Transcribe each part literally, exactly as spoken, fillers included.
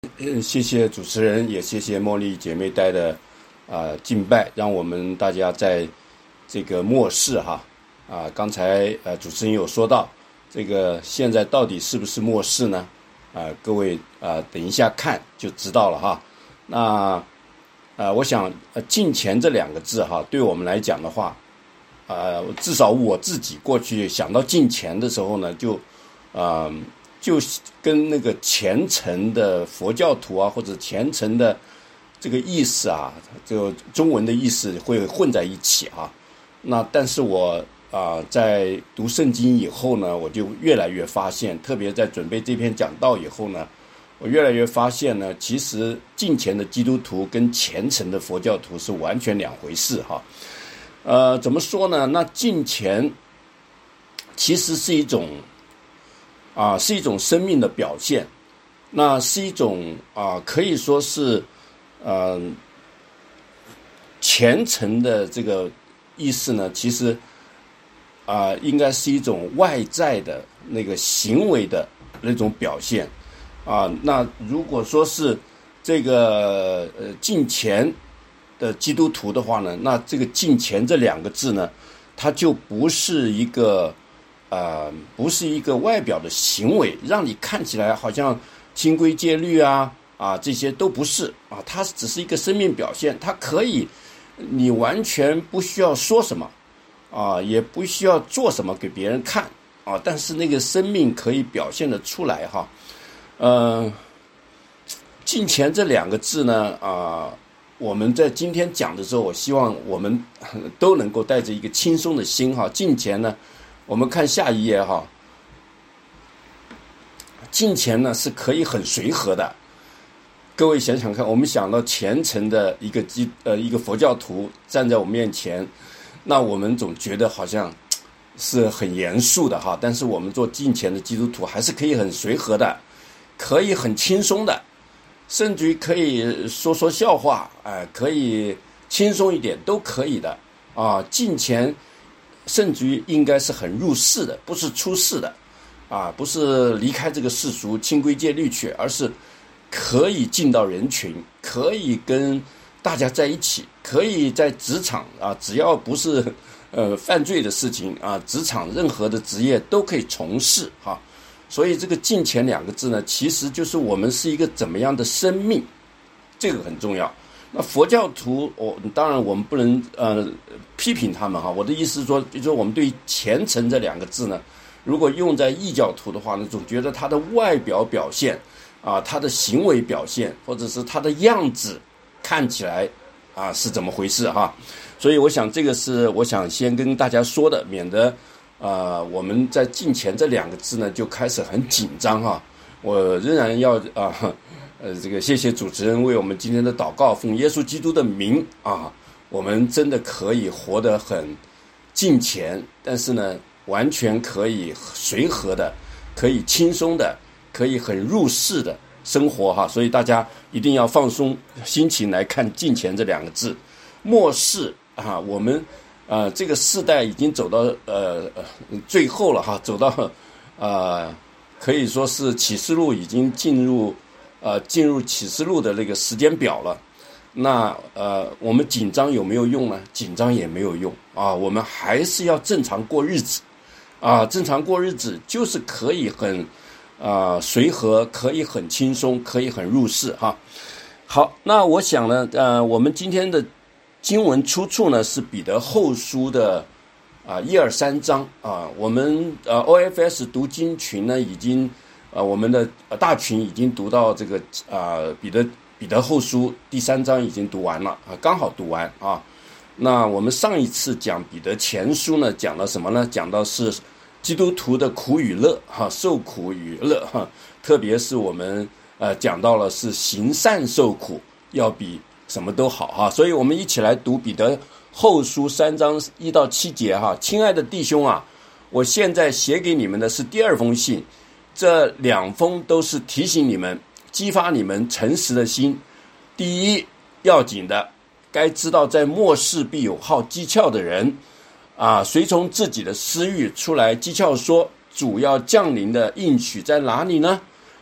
呃，谢谢主持人，也谢谢茉莉姐妹带的啊、呃、敬拜，让我们大家在这个末世哈啊、呃，刚才呃主持人有说到这个现在到底是不是末世呢？啊、呃，各位啊、呃，等一下看就知道了哈。那啊、呃，我想呃“敬虔”这两个字哈，对我们来讲的话，呃，至少我自己过去想到敬虔的时候呢，就啊。呃就跟那个虔诚的佛教徒啊，或者虔诚的这个意思啊，这个中文的意思会混在一起啊。那但是我啊、呃，在读圣经以后呢，我就越来越发现，特别在准备这篇讲道以后呢，我越来越发现呢，其实敬虔的基督徒跟虔诚的佛教徒是完全两回事哈。呃，怎么说呢？那敬虔其实是一种。啊，是一种生命的表现，那是一种啊，可以说是，呃，虔诚的这个意思呢，其实啊，应该是一种外在的那个行为的那种表现啊。那如果说是这个呃敬虔的基督徒的话呢，那这个敬虔这两个字呢，它就不是一个。呃，不是一个外表的行为，让你看起来好像清规戒律啊啊，这些都不是啊，它只是一个生命表现，它可以，你完全不需要说什么啊，也不需要做什么给别人看啊，但是那个生命可以表现得出来哈。呃，敬虔这两个字呢啊，我们在今天讲的时候，我希望我们都能够带着一个轻松的心哈，敬虔呢。我们看下一页哈，敬虔呢是可以很随和的。各位想想看，我们想到虔诚的一个基呃一个佛教徒站在我们面前，那我们总觉得好像是很严肃的哈。但是我们做敬虔的基督徒还是可以很随和的，可以很轻松的，甚至于可以说说笑话，哎、呃，可以轻松一点都可以的啊。敬虔。甚至于应该是很入世的，不是出世的，啊，不是离开这个世俗清规戒律去，而是可以进到人群，可以跟大家在一起，可以在职场啊，只要不是呃犯罪的事情啊，职场任何的职业都可以从事哈、啊。所以这个敬虔两个字呢，其实就是我们是一个怎么样的生命，这个很重要。那佛教徒，我、哦、当然我们不能呃批评他们哈。我的意思是说，比如说我们对虔诚这两个字呢，如果用在异教徒的话呢，总觉得他的外表表现啊，他的行为表现，或者是他的样子看起来啊是怎么回事哈。所以我想这个是我想先跟大家说的，免得啊我们在敬虔这两个字呢就开始很紧张哈。我仍然要啊。呃，这个谢谢主持人为我们今天的祷告，奉耶稣基督的名啊，我们真的可以活得很敬虔，但是呢，完全可以随和的，可以轻松的，可以很入世的生活哈。所以大家一定要放松心情来看敬虔这两个字。末世啊，我们呃这个世代已经走到呃呃最后了哈，走到呃可以说是启示录已经进入。呃，进入启示录的那个时间表了，那呃，我们紧张有没有用呢？紧张也没有用啊，我们还是要正常过日子，啊，正常过日子就是可以很啊、呃、随和，可以很轻松，可以很入世哈。好，那我想呢，呃，我们今天的经文出处呢是彼得后书的啊一二三章啊，我们呃 O F S 读经群呢已经。呃，我们的大群已经读到这个啊、呃、彼得彼得后书第三章已经读完了啊，刚好读完啊。那我们上一次讲彼得前书呢，讲了什么呢？讲到是基督徒的苦与乐哈、啊，受苦与乐哈、啊，特别是我们呃讲到了是行善受苦要比什么都好哈、啊，所以我们一起来读彼得后书三章一到七节哈、啊。亲爱的弟兄啊，我现在写给你们的是第二封信。这两封都是提醒你们，激发你们诚实的心。第一，要紧的，该知道在末世必有好讥诮的人，啊，随从自己的私欲出来讥诮说，主要降临的应许在哪里呢？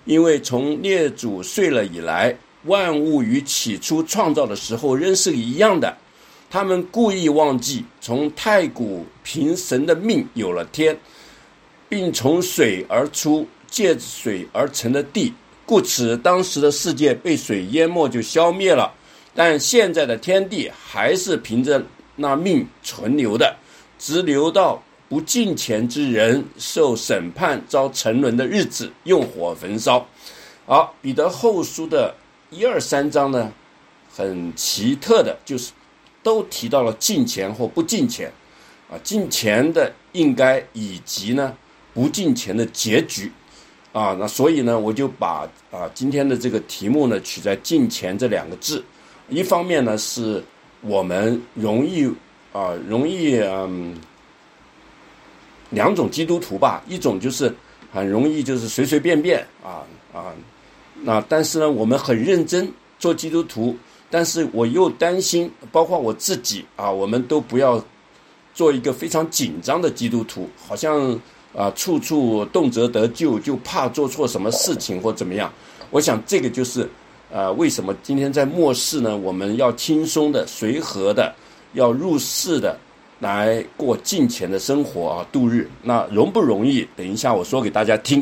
因为从列祖睡了以来，万物与起初创造的时候仍是一样的。他们故意忘记从太古凭神的命有了天，并从水而出，借水而成的地，故此当时的世界被水淹没就消灭了。但现在的天地还是凭着那命存留的，直留到不敬虔之人受审判遭沉沦的日子，用火焚烧。好，彼得后书的一二三章呢，很奇特的就是都提到了敬虔或不敬虔啊，敬虔的应该以及呢不敬虔的结局啊。那所以呢，我就把啊今天的这个题目呢取在敬虔这两个字。一方面呢，是我们容易啊容易嗯两种基督徒吧，一种就是很容易就是随随便便啊啊，那但是呢，我们很认真做基督徒。但是我又担心，包括我自己啊，我们都不要做一个非常紧张的基督徒，好像啊处处动辄得救，就怕做错什么事情或怎么样。我想这个就是呃为什么今天在末世呢，我们要轻松的、随和的、要入世的来过敬虔的生活啊，度日。那容不容易？等一下我说给大家听。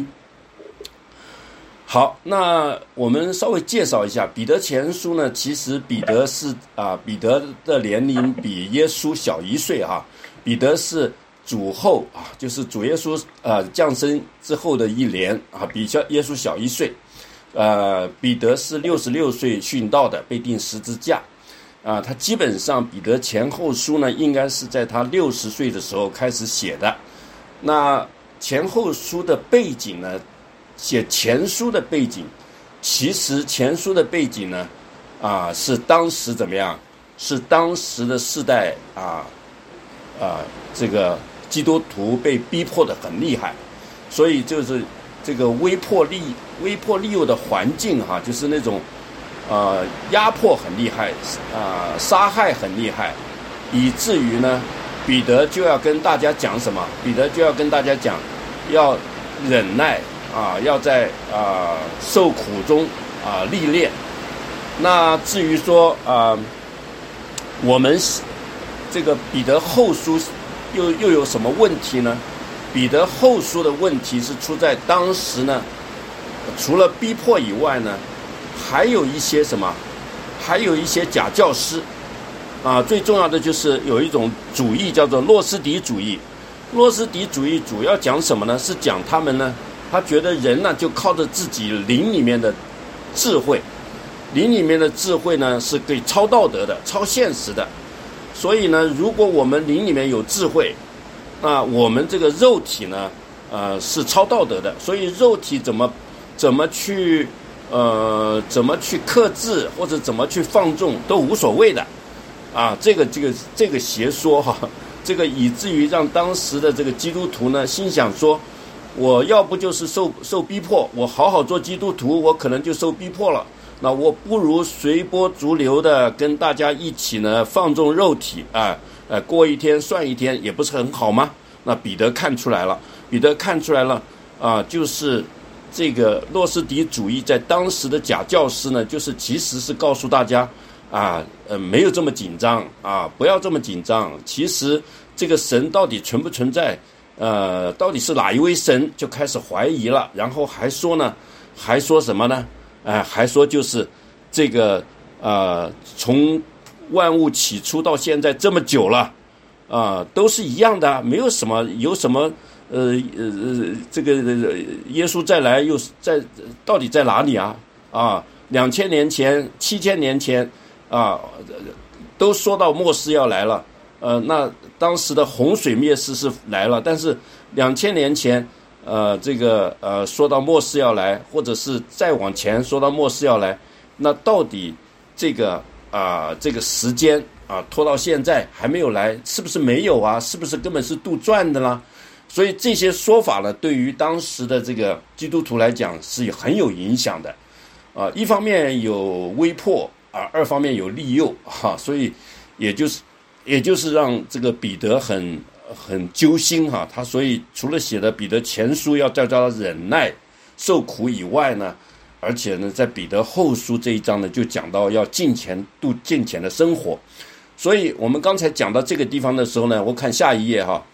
好，那我们稍微介绍一下彼得前书呢。其实彼得是啊，彼得的年龄比耶稣小一岁啊。彼得是主后啊，就是主耶稣呃降生之后的一年啊，比耶稣小一岁。呃，彼得是六十六岁殉道的，被钉十字架啊。他基本上彼得前后书呢，应该是在他六十岁的时候开始写的。那前后书的背景呢？写前书的背景，其实前书的背景呢，啊，是当时怎么样？是当时的世代啊，啊，这个基督徒被逼迫的很厉害，所以就是这个威迫利威迫利诱的环境哈、啊，就是那种呃压迫很厉害啊、呃，杀害很厉害，以至于呢，彼得就要跟大家讲什么？彼得就要跟大家讲，要忍耐。啊，要在啊、呃、受苦中啊、呃、历练。那至于说啊、呃，我们这个彼得后书又又有什么问题呢？彼得后书的问题是出在当时呢，除了逼迫以外呢，还有一些什么？还有一些假教师啊。最重要的就是有一种主义叫做诺斯底主义。诺斯底主义主要讲什么呢？是讲他们呢。他觉得人呢，就靠着自己灵里面的智慧，灵里面的智慧呢是可以超道德的、超现实的。所以呢，如果我们灵里面有智慧，那我们这个肉体呢，呃，是超道德的。所以肉体怎么怎么去呃怎么去克制或者怎么去放纵都无所谓的啊。这个这个这个邪说哈，这个以至于让当时的这个基督徒呢，心想说。我要不就是受受逼迫，我好好做基督徒，我可能就受逼迫了。那我不如随波逐流的跟大家一起呢放纵肉体啊，呃，过一天算一天，也不是很好吗？那彼得看出来了，彼得看出来了啊，就是这个诺斯底主义在当时的假教师呢，就是其实是告诉大家啊，呃，没有这么紧张啊，不要这么紧张。其实这个神到底存不存在？呃，到底是哪一位神？就开始怀疑了，然后还说呢，还说什么呢？哎、呃，还说就是这个呃，从万物起初到现在这么久了，啊、呃，都是一样的，没有什么，有什么呃呃，这个耶稣再来又在到底在哪里啊？啊，两千年前、七千年前啊，都说到末世要来了。呃，那当时的洪水灭世是来了，但是两千年前，呃，这个呃，说到末世要来，或者是再往前说到末世要来，那到底这个啊、呃，这个时间啊、呃，拖到现在还没有来，是不是没有啊？是不是根本是杜撰的啦？所以这些说法呢，对于当时的这个基督徒来讲是很有影响的，啊、呃，一方面有威迫啊，二方面有利诱哈、啊，所以也就是。也就是让这个彼得很很揪心哈，他所以除了写的彼得前书要叫他忍耐， 受苦以外呢，而且呢，在彼得后书这一章呢，就讲到要敬虔度敬虔的生活。所以我们刚才讲到这个地方的时候呢，我看下一页哈，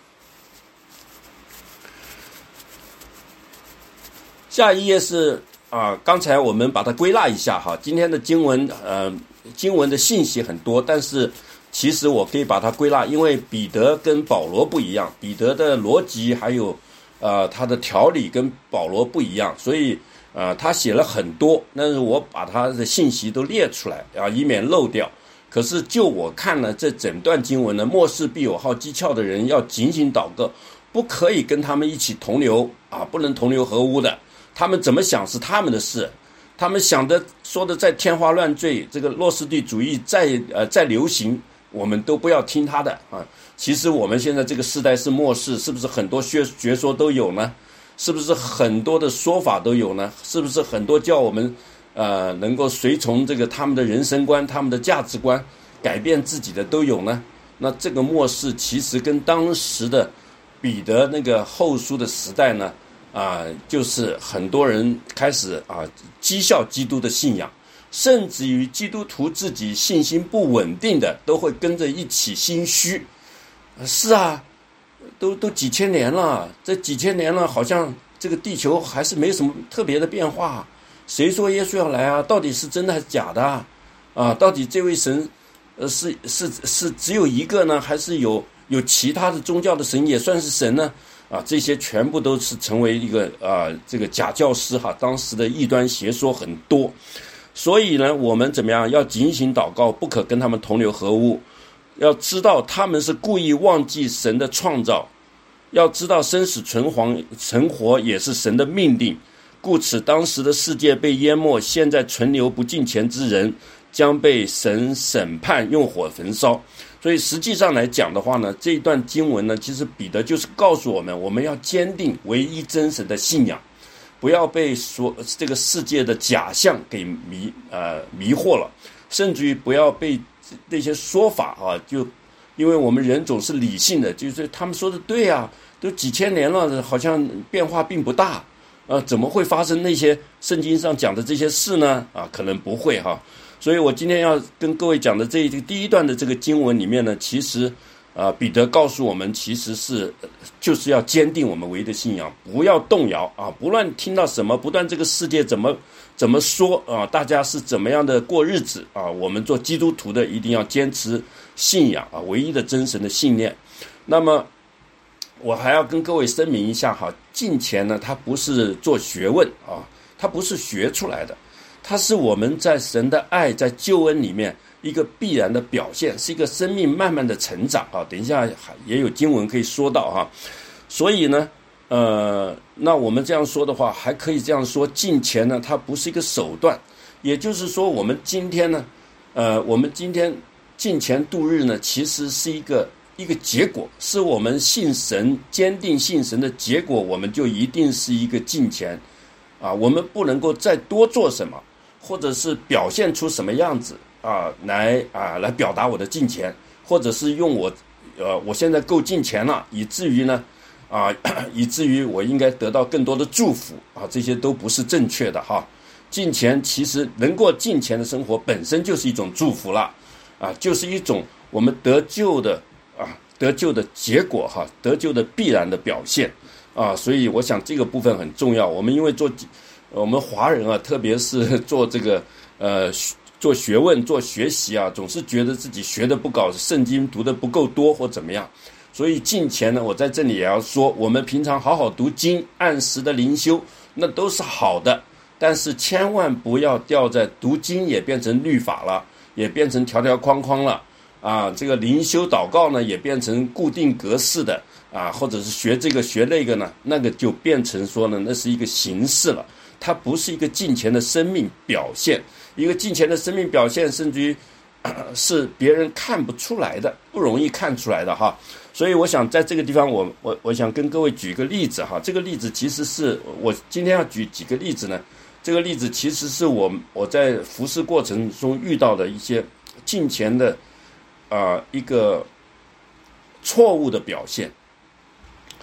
下一页是啊，刚才我们把它归纳一下哈，今天的经文呃，经文的信息很多，但是其实我可以把它归纳，因为彼得跟保罗不一样，彼得的逻辑还有呃他的条理跟保罗不一样，所以呃他写了很多，但是我把他的信息都列出来啊，以免漏掉。可是就我看呢，这整段经文呢，末世必有好讥诮的人，要警醒祷告，不可以跟他们一起同流啊，不能同流合污的。他们怎么想是他们的事，他们想的说的再天花乱坠，这个诺斯底主义再呃再流行，我们都不要听他的啊。其实我们现在这个时代是末世，是不是很多学学说都有呢？是不是很多的说法都有呢？是不是很多叫我们呃，能够随从这个他们的人生观、他们的价值观，改变自己的都有呢？那这个末世其实跟当时的彼得那个后书的时代呢，啊、呃，就是很多人开始啊讥笑基督的信仰，甚至于基督徒自己信心不稳定的，都会跟着一起心虚。是啊，都都几千年了，这几千年了，好像这个地球还是没什么特别的变化。谁说耶稣要来啊？到底是真的还是假的啊？啊，到底这位神，呃，是是是只有一个呢，还是有有其他的宗教的神也算是神呢？啊，这些全部都是成为一个啊这个假教师哈，当时的异端邪说很多，所以呢，我们怎么样要警醒祷告，不可跟他们同流合污，要知道他们是故意忘记神的创造，要知道生死存亡存活也是神的命令。故此当时的世界被淹没，现在存留不敬虔之人将被神审判，用火焚烧。所以实际上来讲的话呢，这一段经文呢，其实彼得就是告诉我们，我们要坚定唯一真神的信仰，不要被说这个世界的假象给迷呃迷惑了，甚至于不要被那些说法啊，就因为我们人总是理性的，就是他们说的对啊，都几千年了，好像变化并不大。呃，怎么会发生那些圣经上讲的这些事呢？啊，可能不会哈。所以我今天要跟各位讲的这这个第一段的这个经文里面呢，其实啊，彼得告诉我们，其实是就是要坚定我们唯一的信仰，不要动摇啊，不论听到什么，不论这个世界怎么怎么说啊，大家是怎么样的过日子啊，我们做基督徒的一定要坚持信仰啊，唯一的真神的信念。那么我还要跟各位声明一下哈，敬虔呢，它不是做学问啊，它不是学出来的，它是我们在神的爱、在救恩里面一个必然的表现，是一个生命慢慢的成长啊。等一下也有经文可以说到哈，所以呢，呃，那我们这样说的话，还可以这样说，敬虔呢，它不是一个手段，也就是说，我们今天呢，呃，我们今天敬虔度日呢，其实是一个。一个结果，是我们信神坚定信神的结果，我们就一定是一个敬虔啊，我们不能够再多做什么，或者是表现出什么样子啊来啊来表达我的敬虔，或者是用我呃我现在够敬虔了，以至于呢啊以至于我应该得到更多的祝福啊，这些都不是正确的哈。敬虔其实能过敬虔的生活本身就是一种祝福了啊，就是一种我们得救的。啊，得救的结果哈，得救的必然的表现啊，所以我想这个部分很重要。我们因为做我们华人啊，特别是做这个呃做学问、做学习啊，总是觉得自己学的不够，圣经读的不够多或怎么样。所以敬虔呢，我在这里也要说，我们平常好好读经，按时的灵修，那都是好的，但是千万不要掉在读经也变成律法了，也变成条条框框了。啊，这个灵修祷告呢，也变成固定格式的啊，或者是学这个学那个呢，那个就变成说呢，那是一个形式了，它不是一个敬虔的生命表现。一个敬虔的生命表现，甚至于、呃、是别人看不出来的，不容易看出来的哈。所以我想在这个地方我，我我我想跟各位举一个例子哈。这个例子其实是我今天要举几个例子呢。这个例子其实是我我在服事过程中遇到的一些敬虔的。啊、呃，一个错误的表现。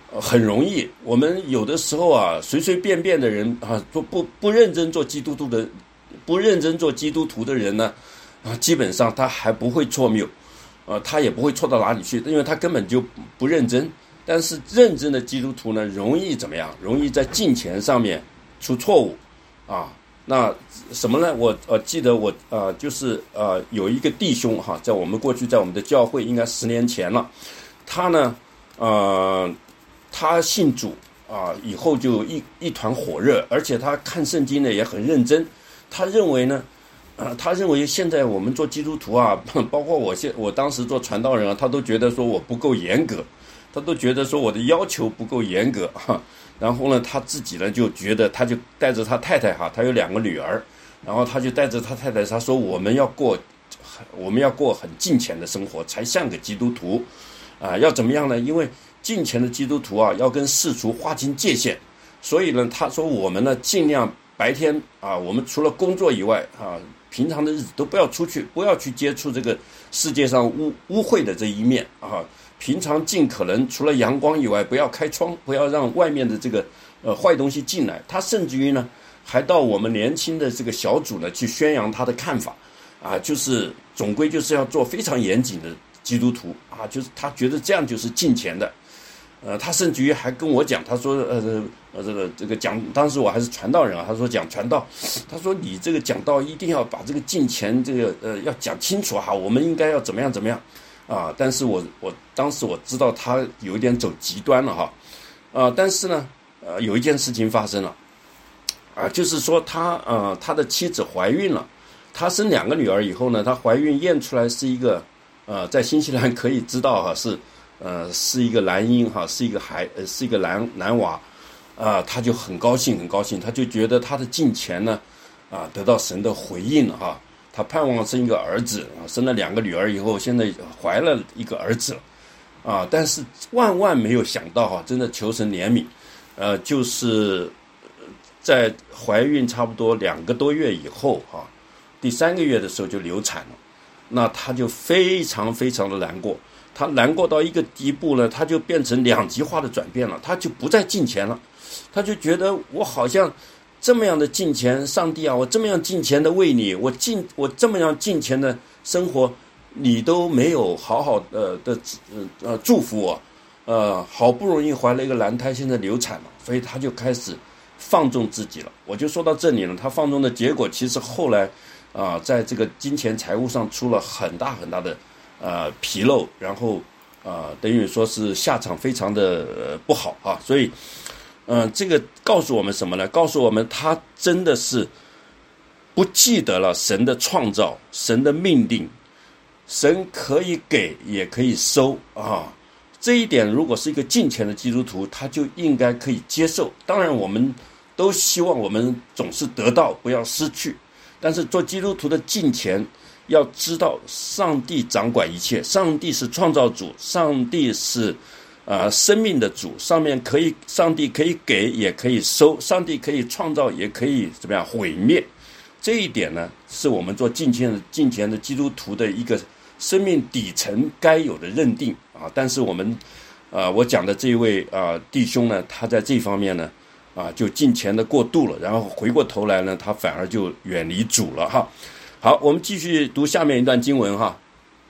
呃很容易。我们有的时候啊，随随便便的人啊，不不不认真做基督徒的，不认真做基督徒的人呢，啊，基本上他还不会错谬，呃，他也不会错到哪里去，因为他根本就不认真。但是认真的基督徒呢，容易怎么样？容易在金钱上面出错误，啊。那什么呢？我呃记得我呃就是呃有一个弟兄哈，在我们过去在我们的教会应该十年前了，他呢呃他信主啊、以后就一一团火热，而且他看圣经呢也很认真。他认为呢，呃他认为现在我们做基督徒啊，包括我现我当时做传道人啊，他都觉得说我不够严格，他都觉得说我的要求不够严格哈。然后呢，他自己呢就觉得，他就带着他太太哈，他有两个女儿，然后他就带着他太太，他说我们要过，我们要过很敬虔的生活，才像个基督徒，啊，要怎么样呢？因为敬虔的基督徒啊，要跟世俗划清界限，所以呢，他说我们呢尽量白天啊，我们除了工作以外啊，平常的日子都不要出去，不要去接触这个世界上污污秽的这一面啊。平常尽可能除了阳光以外，不要开窗，不要让外面的这个呃坏东西进来。他甚至于呢，还到我们年轻的这个小组呢去宣扬他的看法，啊，就是总归就是要做非常严谨的基督徒啊，就是他觉得这样就是敬虔的。呃，他甚至于还跟我讲，他说呃呃这个这个讲，当时我还是传道人啊，他说讲传道，他说你这个讲道一定要把这个敬虔这个呃要讲清楚哈，我们应该要怎么样怎么样。啊，但是我我当时我知道他有一点走极端了哈，啊，但是呢，呃，有一件事情发生了，啊，就是说他呃他的妻子怀孕了，他生两个女儿以后呢，他怀孕验出来是一个呃，在新西兰可以知道哈是呃是一个男婴哈，是一个孩呃是一个男男娃，啊，他就很高兴很高兴，他就觉得他的敬虔呢啊得到神的回应了哈。他盼望生一个儿子啊，生了两个女儿以后，现在怀了一个儿子了，啊！但是万万没有想到哈，真的求神怜悯，呃，就是在怀孕差不多两个多月以后啊，第三个月的时候就流产了，那他就非常非常的难过，他难过到一个地步呢，他就变成两极化的转变了，他就不再敬虔了，他就觉得我好像。这么样的敬虔，上帝啊，我这么样敬虔的为你，我敬我这么样敬虔的生活，你都没有好好的的呃呃祝福我，呃，好不容易怀了一个男胎，现在流产了，所以他就开始放纵自己了。我就说到这里了，他放纵的结果，其实后来啊、呃，在这个金钱财务上出了很大很大的呃纰漏，然后啊、呃，等于说是下场非常的、呃、不好啊，所以。嗯，这个告诉我们什么呢？告诉我们他真的是不记得了神的创造，神的命令，神可以给也可以收啊。这一点如果是一个敬虔的基督徒，他就应该可以接受。当然我们都希望我们总是得到，不要失去。但是做基督徒的敬虔，要知道上帝掌管一切，上帝是创造主，上帝是啊、呃，生命的主，上面可以，上帝可以给，也可以收，上帝可以创造，也可以怎么样毁灭。这一点呢，是我们做敬虔的敬虔的基督徒的一个生命底层该有的认定啊。但是我们，啊、呃，我讲的这一位啊、呃、弟兄呢，他在这方面呢，啊，就敬虔的过度了，然后回过头来呢，他反而就远离主了哈。好，我们继续读下面一段经文哈。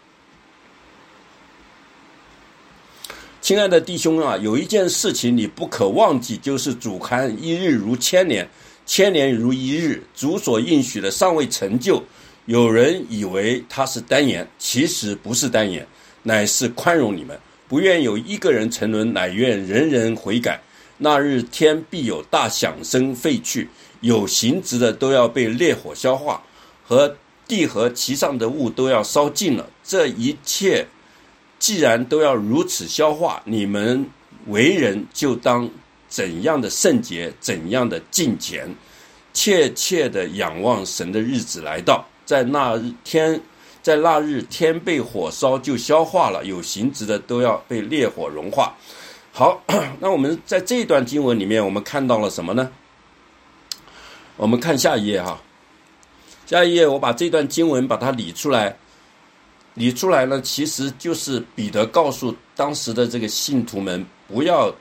亲爱的弟兄啊，有一件事情你不可忘记，就是主看一日如千年，千年如一日。主所应许的尚未成就，有人以为他是单言，其实不是单言，乃是宽容你们，不愿有一个人沉沦，乃愿人人悔改。那日天必有大响声废去，有形质的都要被烈火消化，和地和其上的物都要烧尽了。这一切既然都要如此消化，你们为人就当怎样的圣洁，怎样的敬虔，切切的仰望神的日子来到。在那日天，在那日天被火烧就消化了，有形质的都要被烈火融化。好，那我们在这一段经文里面，我们看到了什么呢？我们看下一页哈，下一页我把这段经文把它理出来。理出来呢，其实就是彼得告诉当时的这个信徒们，不要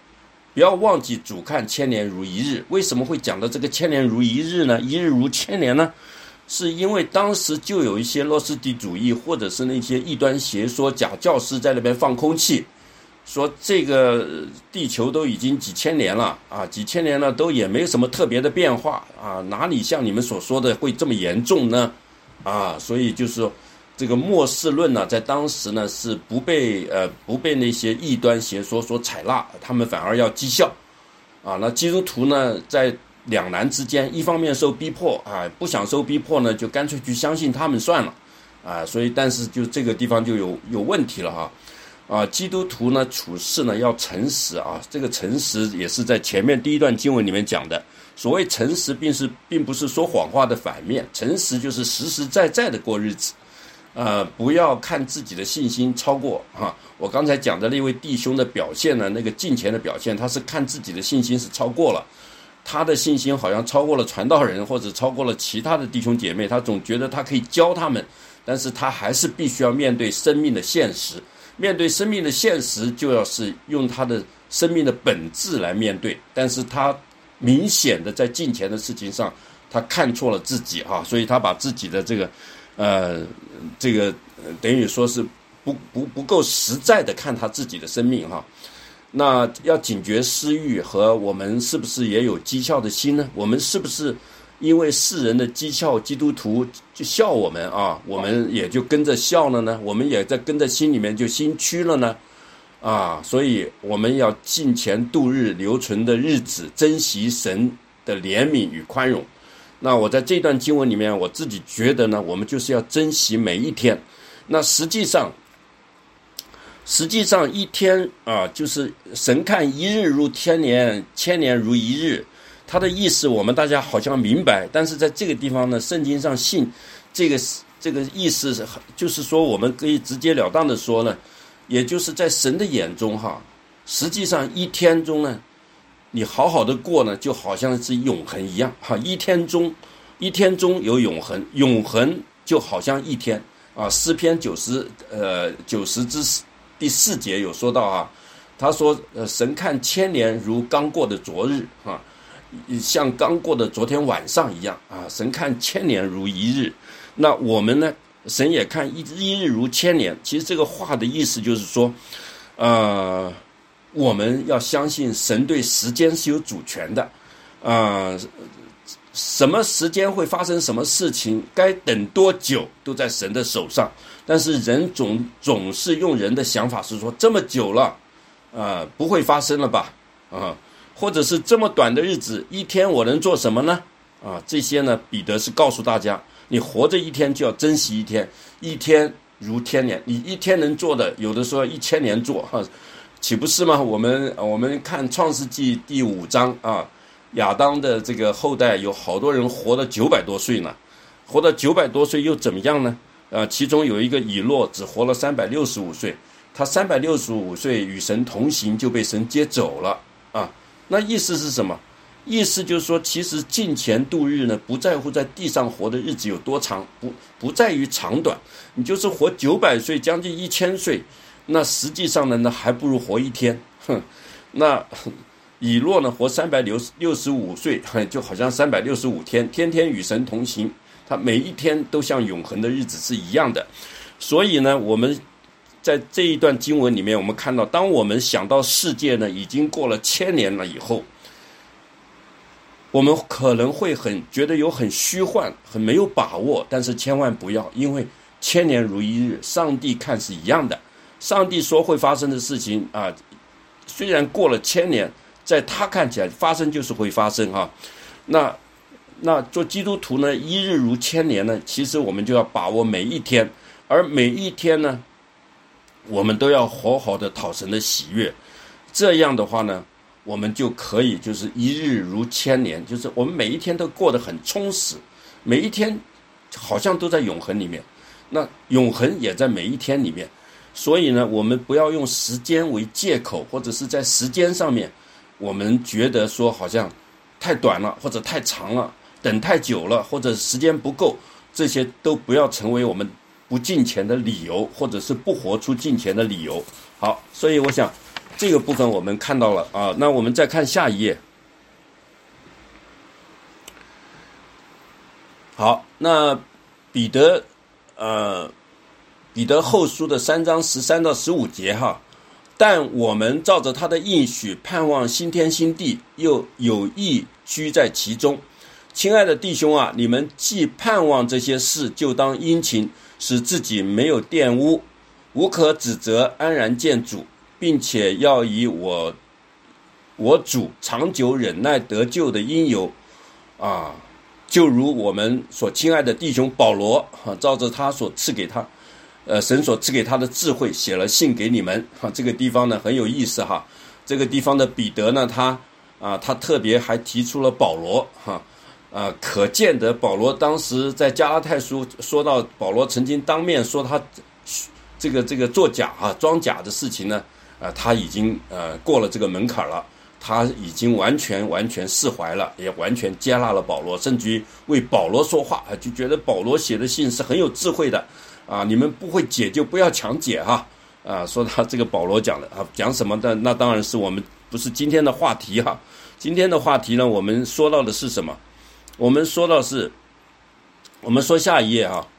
不要忘记主看千年如一日。为什么会讲到这个千年如一日呢？一日如千年呢？是因为当时就有一些诺斯底主义或者是那些异端邪说假教师在那边放空气，说这个地球都已经几千年了啊，几千年了都也没什么特别的变化啊，哪里像你们所说的会这么严重呢？啊，所以就是说这个末世论呢，在当时呢是不被呃不被那些异端邪说所采纳，他们反而要讥笑啊。那基督徒呢在两难之间，一方面受逼迫啊，不想受逼迫呢，就干脆去相信他们算了啊。所以，但是就这个地方就有有问题了哈啊。基督徒呢处事呢要诚实啊，这个诚实也是在前面第一段经文里面讲的。所谓诚实，并是并不是说谎话的反面，诚实就是实实在在的过日子，呃，不要看自己的信心超过哈。我刚才讲的那位弟兄的表现呢，那个敬虔的表现，他是看自己的信心是超过了。他的信心好像超过了传道人，或者超过了其他的弟兄姐妹，他总觉得他可以教他们，但是他还是必须要面对生命的现实。面对生命的现实，就要是用他的生命的本质来面对。但是他明显的在敬虔的事情上，他看错了自己哈，所以他把自己的这个，呃，这个等于说是不不不够实在的看他自己的生命哈。那要警觉私欲和我们是不是也有讥笑的心呢？我们是不是因为世人的讥笑，基督徒就笑我们啊，我们也就跟着笑了呢？我们也在跟着心里面就心虚了呢？啊，所以我们要敬虔度日，留存的日子，珍惜神的怜悯与宽容。那我在这段经文里面，我自己觉得呢，我们就是要珍惜每一天。那实际上。实际上一天啊，就是神看一日如千年，千年如一日。它的意思我们大家好像明白，但是在这个地方呢，圣经上信这个这个意思是，就是说我们可以直截了当的说呢，也就是在神的眼中哈，实际上一天中呢，你好好的过呢，就好像是永恒一样哈。一天中，一天中有永恒，永恒就好像一天啊。诗篇九十呃九十之第四节有说到啊，他说：“呃，神看千年如刚过的昨日啊，像刚过的昨天晚上一样啊。神看千年如一日，那我们呢？神也看一一日如千年。其实这个话的意思就是说，呃，我们要相信神对时间是有主权的，啊、呃，什么时间会发生什么事情，该等多久都在神的手上。”但是人总总是用人的想法是说这么久了，啊、呃，不会发生了吧？啊、呃，或者是这么短的日子，一天我能做什么呢？啊、呃，这些呢，彼得是告诉大家，你活着一天就要珍惜一天，一天如千年，你一天能做的，有的时候一千年做，哈、啊，岂不是吗？我们我们看创世纪第五章啊，亚当的这个后代有好多人活了九百多岁呢，活到九百多岁又怎么样呢？呃，其中有一个以诺只活了三百六十五岁，他三百六十五岁与神同行就被神接走了啊。那意思是什么？意思就是说，其实敬虔度日呢，不在乎在地上活的日子有多长，不不在于长短。你就是活九百岁，将近一千岁，那实际上呢，那还不如活一天。哼，那以诺呢，活三百六六十五岁，就好像三百六十五天，天天与神同行。它每一天都像永恒的日子是一样的，所以呢，我们在这一段经文里面，我们看到，当我们想到世界呢已经过了千年了以后，我们可能会很觉得有很虚幻、很没有把握，但是千万不要，因为千年如一日，上帝看是一样的。上帝说会发生的事情啊，虽然过了千年，在他看起来发生就是会发生哈、啊，那。那做基督徒呢，一日如千年呢，其实我们就要把握每一天，而每一天呢，我们都要好好的讨神的喜悦。这样的话呢，我们就可以就是一日如千年，就是我们每一天都过得很充实，每一天好像都在永恒里面，那永恒也在每一天里面。所以呢，我们不要用时间为借口，或者是在时间上面，我们觉得说好像太短了或者太长了。等太久了，或者时间不够，这些都不要成为我们不敬虔的理由，或者是不活出敬虔的理由。好，所以我想这个部分我们看到了啊。那我们再看下一页。好，那彼得呃彼得后书的三章十三到十五节哈，但我们照着他的应许，盼望新天新地，又有意居在其中。亲爱的弟兄啊，你们既盼望这些事，就当殷勤，使自己没有玷污，无可指责，安然见主，并且要以我我主长久忍耐得救的因由啊，就如我们所亲爱的弟兄保罗啊，照着他所赐给他呃神所赐给他的智慧，写了信给你们啊。这个地方呢很有意思哈，这个地方的彼得呢，他啊他特别还提出了保罗哈。啊，可见得保罗当时在加拉太书说到保罗曾经当面说他这个这个作假啊装假的事情呢，啊他已经呃过了这个门槛了，他已经完全完全释怀了，也完全接纳了保罗，甚至于为保罗说话，就觉得保罗写的信是很有智慧的啊，你们不会解就不要强解哈啊，说他这个保罗讲的啊，讲什么的那当然是我们不是今天的话题哈。今天的话题呢，我们说到的是什么？我们说到是，我们说下一页啊，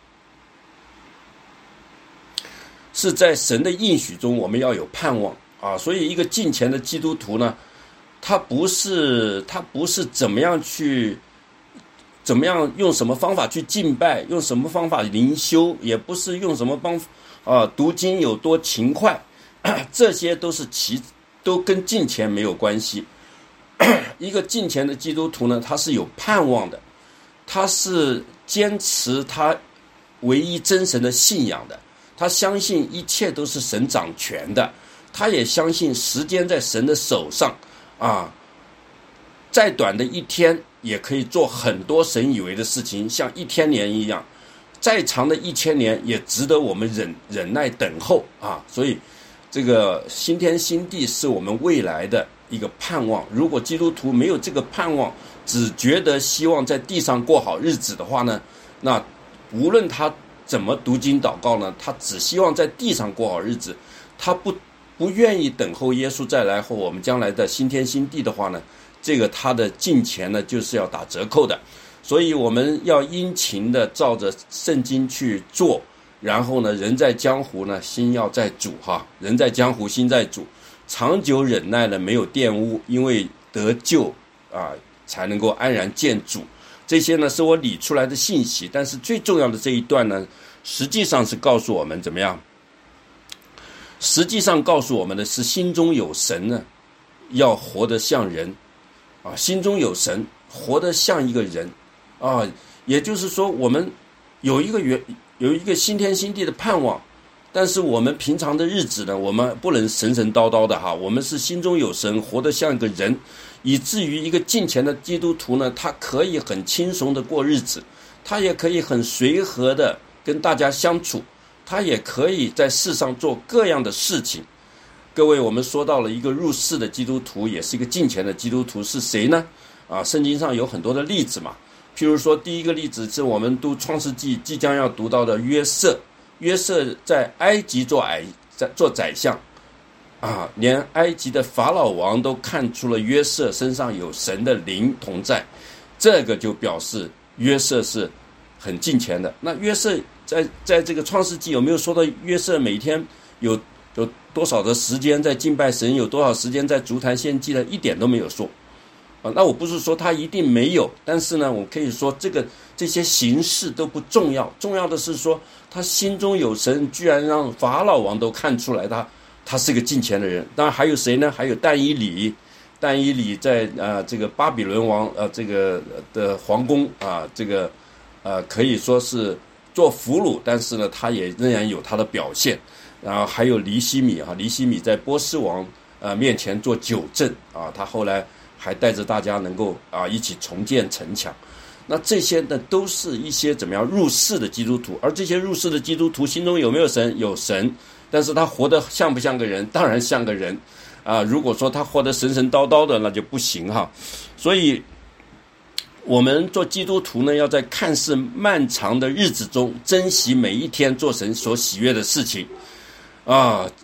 是在神的应许中，我们要有盼望啊。所以，一个敬虔的基督徒呢，他不是他不是怎么样去，怎么样用什么方法去敬拜，用什么方法灵修，也不是用什么方啊读经有多勤快，这些都是其都跟敬虔没有关系。一个敬虔的基督徒呢，他是有盼望的，他是坚持他唯一真神的信仰的，他相信一切都是神掌权的，他也相信时间在神的手上啊，再短的一天也可以做很多神以为的事情，像一千年一样，再长的一千年也值得我们忍忍耐等候啊。所以这个新天新地是我们未来的一个盼望。如果基督徒没有这个盼望，只觉得希望在地上过好日子的话呢，那无论他怎么读经祷告呢，他只希望在地上过好日子，他不不愿意等候耶稣再来后我们将来的新天新地的话呢，这个他的敬虔呢就是要打折扣的。所以我们要殷勤的照着圣经去做，然后呢，人在江湖呢，心要在主哈，人在江湖心在主，长久忍耐呢，没有玷污，因为得救啊，才能够安然见主。这些呢是我理出来的信息，但是最重要的这一段呢，实际上是告诉我们怎么样？实际上告诉我们的是，心中有神呢，要活得像人啊，心中有神，活得像一个人啊，也就是说，我们有一个原有一个新天新地的盼望。但是我们平常的日子呢，我们不能神神叨叨的哈，我们是心中有神，活得像一个人，以至于一个敬虔的基督徒呢，他可以很轻松的过日子，他也可以很随和的跟大家相处，他也可以在世上做各样的事情。各位，我们说到了一个入世的基督徒，也是一个敬虔的基督徒，是谁呢？啊，圣经上有很多的例子嘛，譬如说第一个例子是我们读创世纪即将要读到的约瑟。约瑟在埃及做矮做宰相啊，连埃及的法老王都看出了约瑟身上有神的灵同在，这个就表示约瑟是很敬虔的。那约瑟在在这个创世纪有没有说到约瑟每天有有多少的时间在敬拜神，有多少时间在足坛献祭呢？一点都没有说啊。那我不是说他一定没有，但是呢，我可以说这个这些形式都不重要，重要的是说他心中有神，居然让法老王都看出来他他是个敬虔的人。当然还有谁呢？还有但以理，但以理在呃这个巴比伦王呃这个的皇宫啊，这个呃可以说是做俘虏，但是呢他也仍然有他的表现。然后还有尼希米啊，尼希米在波斯王呃面前做酒政啊，他后来还带着大家能够啊一起重建城墙。那这些呢，都是一些怎么样入世的基督徒，而这些入世的基督徒心中有没有神？有神，但是他活得像不像个人？当然像个人啊。如果说他活得神神叨叨的，那就不行哈。所以，我们做基督徒呢，要在看似漫长的日子中，珍惜每一天做神所喜悦的事情啊。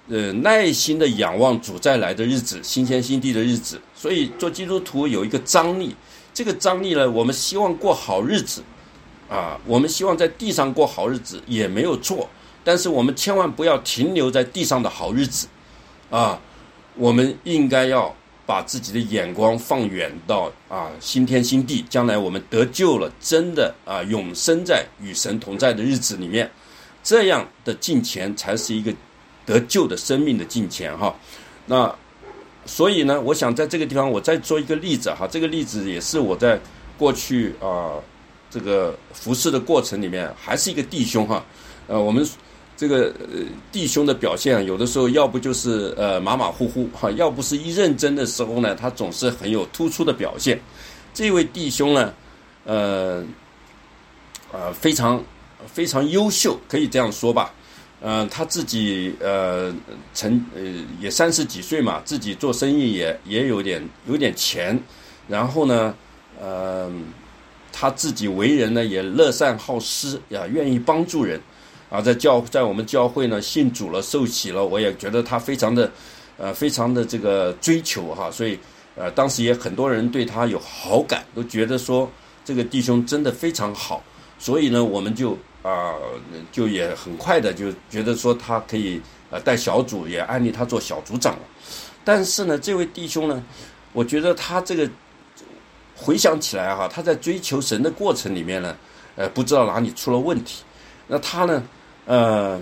呃耐心的仰望主再来的日子，新天新地的日子。所以做基督徒有一个张力，这个张力呢，我们希望过好日子啊，我们希望在地上过好日子也没有错，但是我们千万不要停留在地上的好日子啊，我们应该要把自己的眼光放远到啊新天新地，将来我们得救了，真的啊永生在与神同在的日子里面，这样的敬虔才是一个得救的生命的敬虔哈。那所以呢，我想在这个地方我再做一个例子哈，这个例子也是我在过去啊这个服事的过程里面，还是一个弟兄哈，呃我们这个呃弟兄的表现有的时候要不就是呃马马虎虎哈，要不是一认真的时候呢，他总是很有突出的表现。这位弟兄呢，呃呃非常非常优秀，可以这样说吧。呃，他自己呃成呃也三十几岁嘛，自己做生意也也有点有点钱，然后呢，呃，他自己为人呢也乐善好施呀，愿意帮助人，啊，在教在我们教会呢信主了受洗了，我也觉得他非常的呃非常的这个追求哈，所以呃当时也很多人对他有好感，都觉得说这个弟兄真的非常好，所以呢我们就。啊、呃，就也很快的就觉得说他可以呃带小组，也安利他做小组长了。但是呢，这位弟兄呢，我觉得他这个回想起来哈，他在追求神的过程里面呢，呃，不知道哪里出了问题。那他呢，呃，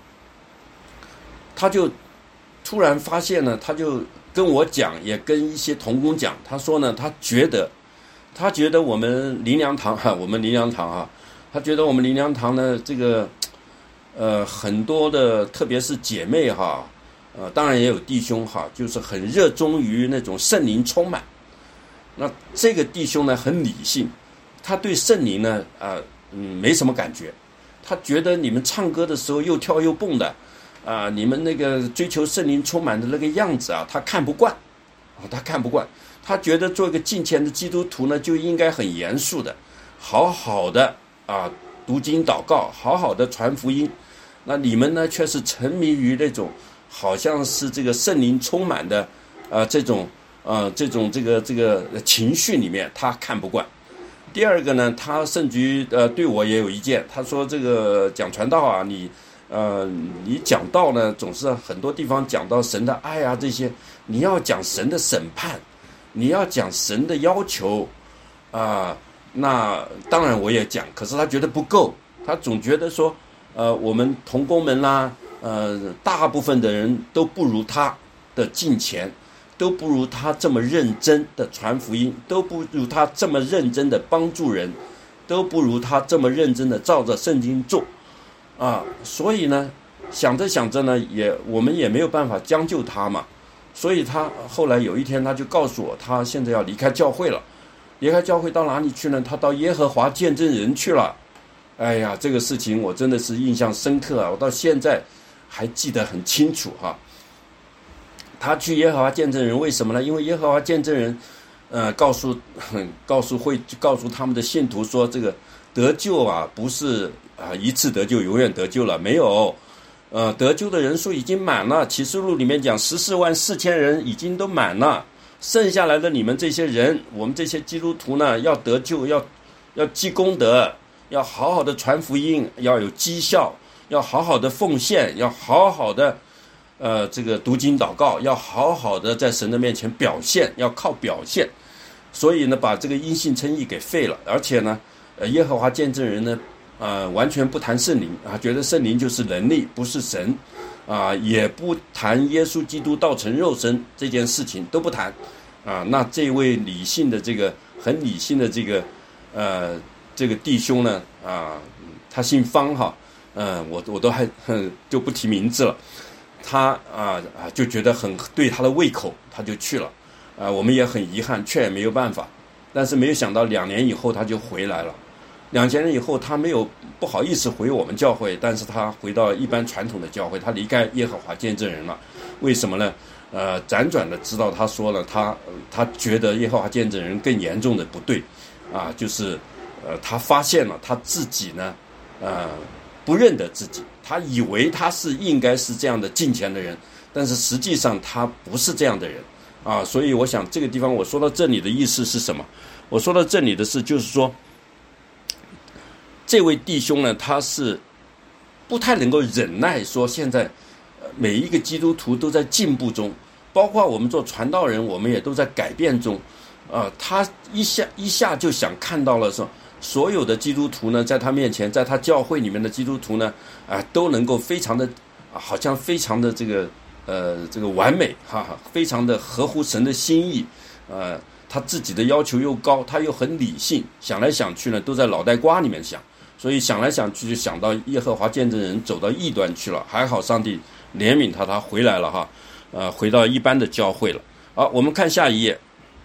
他就突然发现呢，他就跟我讲，也跟一些同工讲，他说呢，他觉得，他觉得我们灵粮堂哈，我们灵粮堂哈。他觉得我们灵粮堂呢，这个，呃，很多的，特别是姐妹哈，呃，当然也有弟兄哈，就是很热衷于那种圣灵充满。那这个弟兄呢，很理性，他对圣灵呢，啊、呃，嗯，没什么感觉。他觉得你们唱歌的时候又跳又蹦的，啊、呃，你们那个追求圣灵充满的那个样子啊，他看不惯，啊，他看不惯。他觉得做一个敬虔的基督徒呢，就应该很严肃的，好好的。啊，读经祷告，好好的传福音，那你们呢却是沉迷于那种好像是这个圣灵充满的，呃，这种呃这种这个这个情绪里面，他看不惯。第二个呢，他甚至于呃对我也有意见，他说这个讲传道啊，你呃你讲道呢总是很多地方讲到神的爱啊这些，你要讲神的审判，你要讲神的要求啊。呃那当然我也讲，可是他觉得不够，他总觉得说，呃，我们同工们啦，呃，大部分的人都不如他的敬虔，都不如他这么认真的传福音，都不如他这么认真的帮助人，都不如他这么认真的照着圣经做，啊，所以呢，想着想着呢，也我们也没有办法将就他嘛，所以他后来有一天他就告诉我，他现在要离开教会了。离开教会到哪里去呢？他到耶和华见证人去了。哎呀，这个事情我真的是印象深刻啊！我到现在还记得很清楚哈。他去耶和华见证人为什么呢？因为耶和华见证人，呃，告诉告诉会告诉他们的信徒说，这个得救啊，不是啊一次得救永远得救了，没有，呃，得救的人数已经满了。启示录里面讲十四万四千人已经都满了。剩下来的你们这些人，我们这些基督徒呢，要得救，要要积功德，要好好的传福音，要有绩效，要好好的奉献，要好好的呃这个读经祷告，要好好的在神的面前表现，要靠表现。所以呢，把这个因信称义给废了，而且呢，呃耶和华见证人呢，呃完全不谈圣灵啊，觉得圣灵就是能力，不是神。啊，也不谈耶稣基督道成肉身这件事情都不谈，啊，那这位理性的这个很理性的这个呃这个弟兄呢，啊，他姓方哈，嗯，我我都还就不提名字了，他啊啊就觉得很对他的胃口，他就去了，啊，我们也很遗憾，却也没有办法，但是没有想到两年以后他就回来了。两千年以后，他没有不好意思回我们教会，但是他回到一般传统的教会，他离开耶和华见证人了。为什么呢？呃，辗转的知道他说了，他他觉得耶和华见证人更严重的不对，啊，就是呃，他发现了他自己呢，呃， 不认得自己，他以为他是应该是这样的敬虔的人，但是实际上他不是这样的人啊。所以我想这个地方我说到这里的意思是什么？我说到这里的是就是说，这位弟兄呢，他是不太能够忍耐说现在每一个基督徒都在进步中，包括我们做传道人，我们也都在改变中。呃，他一下一下就想看到了说，所有的基督徒呢，在他面前，在他教会里面的基督徒呢，啊、呃，都能够非常的，啊、好像非常的这个呃这个完美哈哈，非常的合乎神的心意。呃，他自己的要求又高，他又很理性，想来想去呢，都在脑袋瓜里面想，所以想来想去就想到耶和华见证人走到异端去了，还好上帝怜悯他，他回来了哈，呃，回到一般的教会了。好，我们看下一页。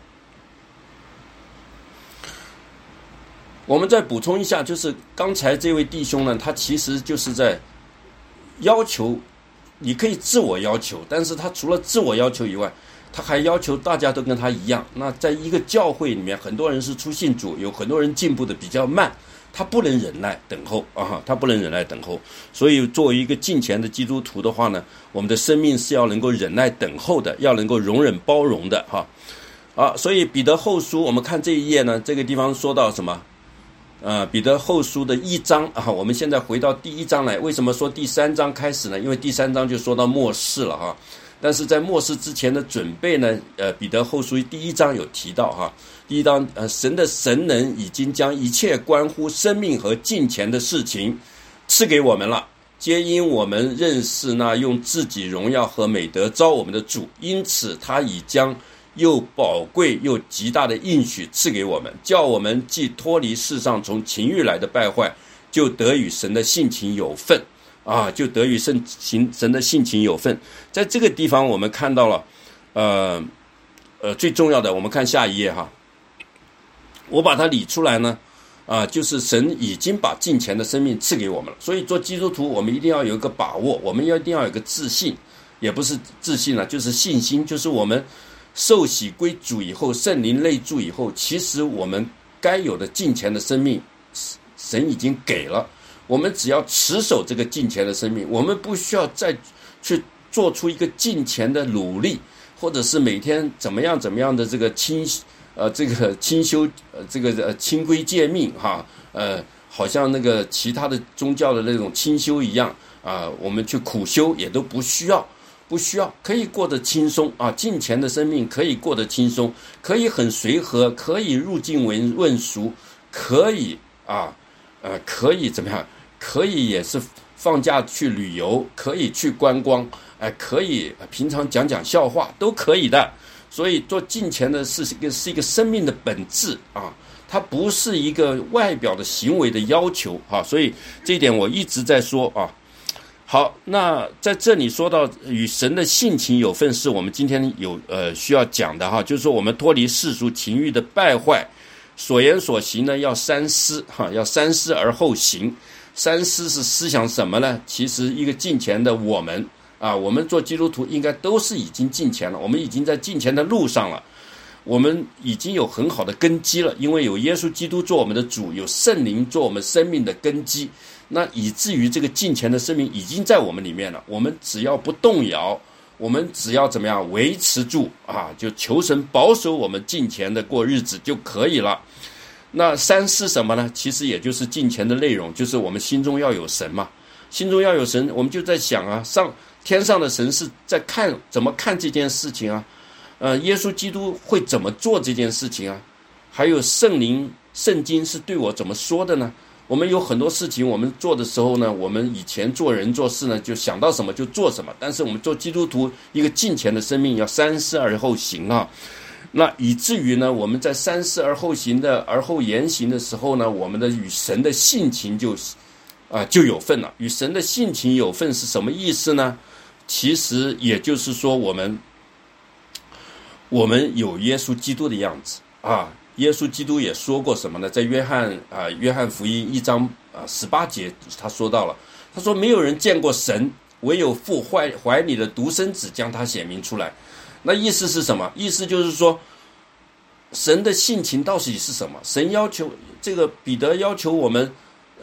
我们再补充一下，就是刚才这位弟兄呢，他其实就是在要求，你可以自我要求，但是他除了自我要求以外，他还要求大家都跟他一样。那在一个教会里面，很多人是初信主，有很多人进步的比较慢，他不能忍耐等候啊，他不能忍耐等候。所以作为一个敬虔的基督徒的话呢，我们的生命是要能够忍耐等候的，要能够容忍包容的哈。啊，所以彼得后书，我们看这一页呢，这个地方说到什么？呃，彼得后书的一章啊，我们现在回到第一章来。为什么说第三章开始呢？因为第三章就说到末世了哈。但是在末世之前的准备呢，呃，彼得后书第一章有提到哈。第一章，呃，神的神能已经将一切关乎生命和敬虔的事情赐给我们了，皆因我们认识那用自己荣耀和美德召我们的主，因此他已将又宝贵又极大的应许赐给我们，叫我们既脱离世上从情欲来的败坏，就得与神的性情有份啊，就得与神情神的性情有份。在这个地方我们看到了，呃呃，最重要的，我们看下一页哈，我把它理出来呢，啊，就是神已经把敬虔的生命赐给我们了。所以做基督徒，我们一定要有一个把握，我们要一定要有一个自信，也不是自信了，就是信心，就是我们受洗归主以后，圣灵内住以后，其实我们该有的敬虔的生命，神已经给了。我们只要持守这个敬虔的生命，我们不需要再去做出一个敬虔的努力，或者是每天怎么样怎么样的这个清呃这个清修呃这个呃清规戒命哈，呃好像那个其他的宗教的那种清修一样啊、呃，我们去苦修也都不需要。不需要，可以过得轻松啊！敬虔的生命可以过得轻松，可以很随和，可以入境问问俗，可以啊，呃，可以怎么样？可以也是放假去旅游，可以去观光，哎、呃，可以平常讲讲笑话，都可以的。所以做敬虔的是一个是一个生命的本质啊，它不是一个外表的行为的要求啊。所以这一点我一直在说啊。好，那在这里说到与神的性情有份，是我们今天有呃需要讲的哈，就是说我们脱离世俗情欲的败坏，所言所行呢要三思哈，要三思而后行。三思是思想什么呢？其实一个敬虔的我们啊，我们做基督徒应该都是已经敬虔了，我们已经在敬虔的路上了，我们已经有很好的根基了，因为有耶稣基督做我们的主，有圣灵做我们生命的根基。那以至于这个敬虔的生命已经在我们里面了，我们只要不动摇，我们只要怎么样维持住啊，就求神保守我们敬虔的过日子就可以了。那三是什么呢？其实也就是敬虔的内容，就是我们心中要有神嘛，心中要有神，我们就在想啊，上天上的神是在看怎么看这件事情啊，呃，耶稣基督会怎么做这件事情啊，还有圣灵圣经是对我怎么说的呢？我们有很多事情我们做的时候呢，我们以前做人做事呢，就想到什么就做什么，但是我们做基督徒一个敬虔的生命要三思而后行啊。那以至于呢，我们在三思而后行的而后言行的时候呢，我们的与神的性情就啊、呃、就有份了。与神的性情有份是什么意思呢？其实也就是说我们我们有耶稣基督的样子啊。耶稣基督也说过什么呢？在约翰啊、呃，约翰福音一章啊十八节，他说到了，他说没有人见过神，唯有父怀怀里的独生子将他显明出来。那意思是什么？意思就是说，神的性情到底是什么？神要求这个彼得要求我们，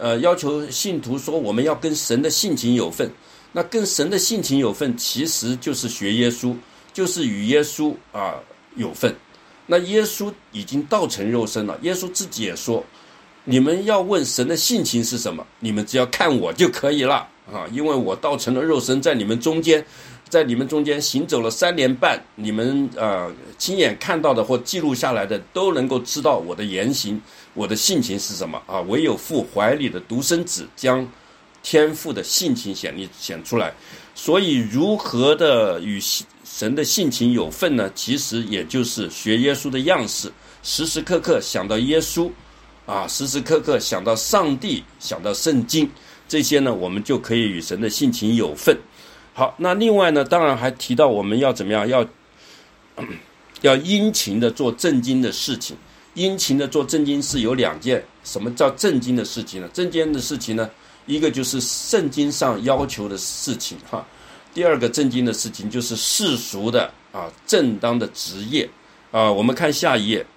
呃要求信徒说我们要跟神的性情有份。那跟神的性情有份，其实就是学耶稣，就是与耶稣啊有份。那耶稣已经道成肉身了，耶稣自己也说，你们要问神的性情是什么，你们只要看我就可以了啊，因为我道成了肉身，在你们中间，在你们中间行走了三年半，你们呃亲眼看到的或记录下来的，都能够知道我的言行，我的性情是什么啊？唯有父怀里的独生子将天父的性情显立显出来，所以如何的与神的性情有份呢？其实也就是学耶稣的样式，时时刻刻想到耶稣啊，时时刻刻想到上帝，想到圣经，这些呢，我们就可以与神的性情有份。好，那另外呢，当然还提到我们要怎么样，要、嗯、要殷勤的做正经的事情。殷勤的做正经事有两件，什么叫正经的事情呢？正经的事情呢，一个就是圣经上要求的事情哈，第二个正经的事情就是世俗的啊正当的职业啊。我们看下一页，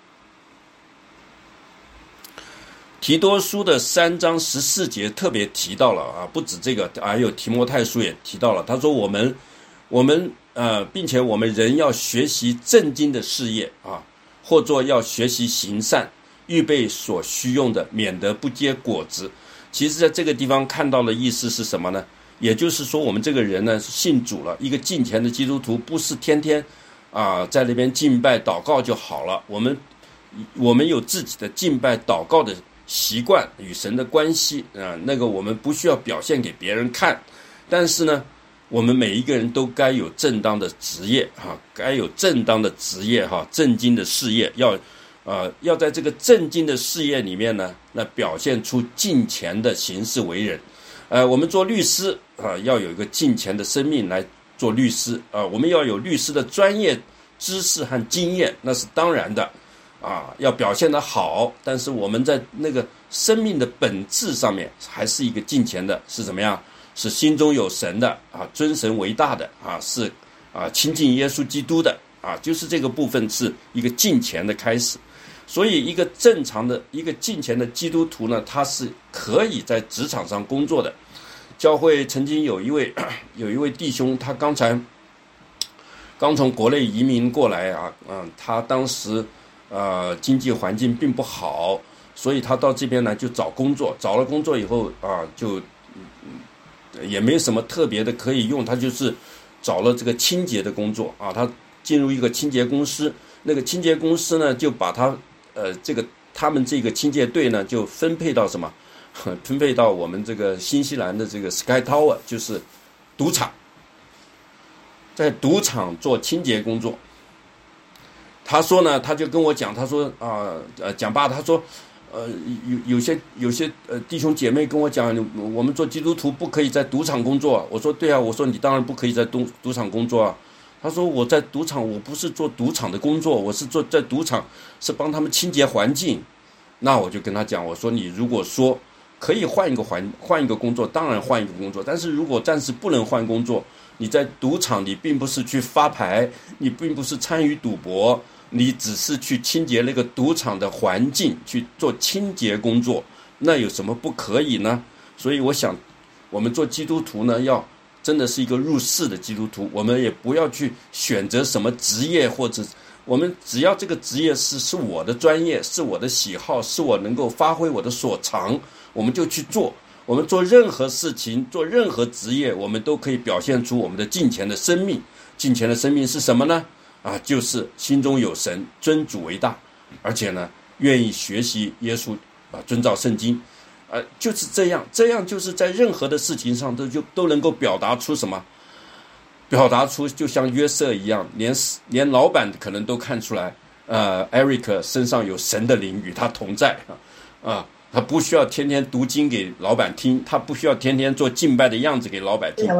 提多书的三章十四节特别提到了啊，不止这个，还有提摩太书也提到了。他说我们我们呃，并且我们人要学习正经的事业啊，或作要学习行善，预备所需用的，免得不结果子。其实在这个地方看到的意思是什么呢？也就是说我们这个人呢信主了，一个敬虔的基督徒，不是天天啊、呃、在那边敬拜祷告就好了。我们我们有自己的敬拜祷告的习惯，与神的关系啊、呃，那个我们不需要表现给别人看。但是呢，我们每一个人都该有正当的职业哈、啊，该有正当的职业哈、啊，正经的事业要。呃，要在这个正经的事业里面呢，那表现出敬虔的行事为人。呃，我们做律师啊、呃，要有一个敬虔的生命来做律师啊、呃，我们要有律师的专业知识和经验，那是当然的啊，要表现得好。但是我们在那个生命的本质上面，还是一个敬虔的，是怎么样？是心中有神的啊，尊神为大的啊，是啊，亲近耶稣基督的啊，就是这个部分是一个敬虔的开始。所以一个正常的一个敬虔的基督徒呢，他是可以在职场上工作的。教会曾经有一位有一位弟兄，他刚才刚从国内移民过来啊，嗯，他当时呃经济环境并不好，所以他到这边来就找工作，找了工作以后啊，就、嗯、也没什么特别的可以用，他就是找了这个清洁的工作啊，他进入一个清洁公司，那个清洁公司呢就把他呃，这个他们这个清洁队呢，就分配到什么？分配到我们这个新西兰的这个 Sky Tower， 就是赌场，在赌场做清洁工作。他说呢，他就跟我讲，他说啊，呃，讲爸，他说，呃，有有些有些呃弟兄姐妹跟我讲，我们做基督徒不可以在赌场工作。我说对啊，我说你当然不可以在赌赌场工作啊。他说我在赌场，我不是做赌场的工作，我是做在赌场是帮他们清洁环境。那我就跟他讲，我说你如果说可以换一个环换一个工作，当然换一个工作，但是如果暂时不能换工作，你在赌场你并不是去发牌，你并不是参与赌博，你只是去清洁那个赌场的环境，去做清洁工作，那有什么不可以呢？所以我想我们做基督徒呢，要真的是一个入世的基督徒，我们也不要去选择什么职业，或者我们只要这个职业是是我的专业，是我的喜好，是我能够发挥我的所长，我们就去做。我们做任何事情，做任何职业，我们都可以表现出我们的敬虔的生命。敬虔的生命是什么呢？啊，就是心中有神，尊主为大，而且呢，愿意学习耶稣啊，遵照圣经。呃，就是这样，这样就是在任何的事情上都就都能够表达出什么？表达出就像约瑟一样，连连老板可能都看出来，呃 ，Eric 身上有神的灵与他同在啊，啊，他不需要天天读经给老板听，他不需要天天做敬拜的样子给老板听。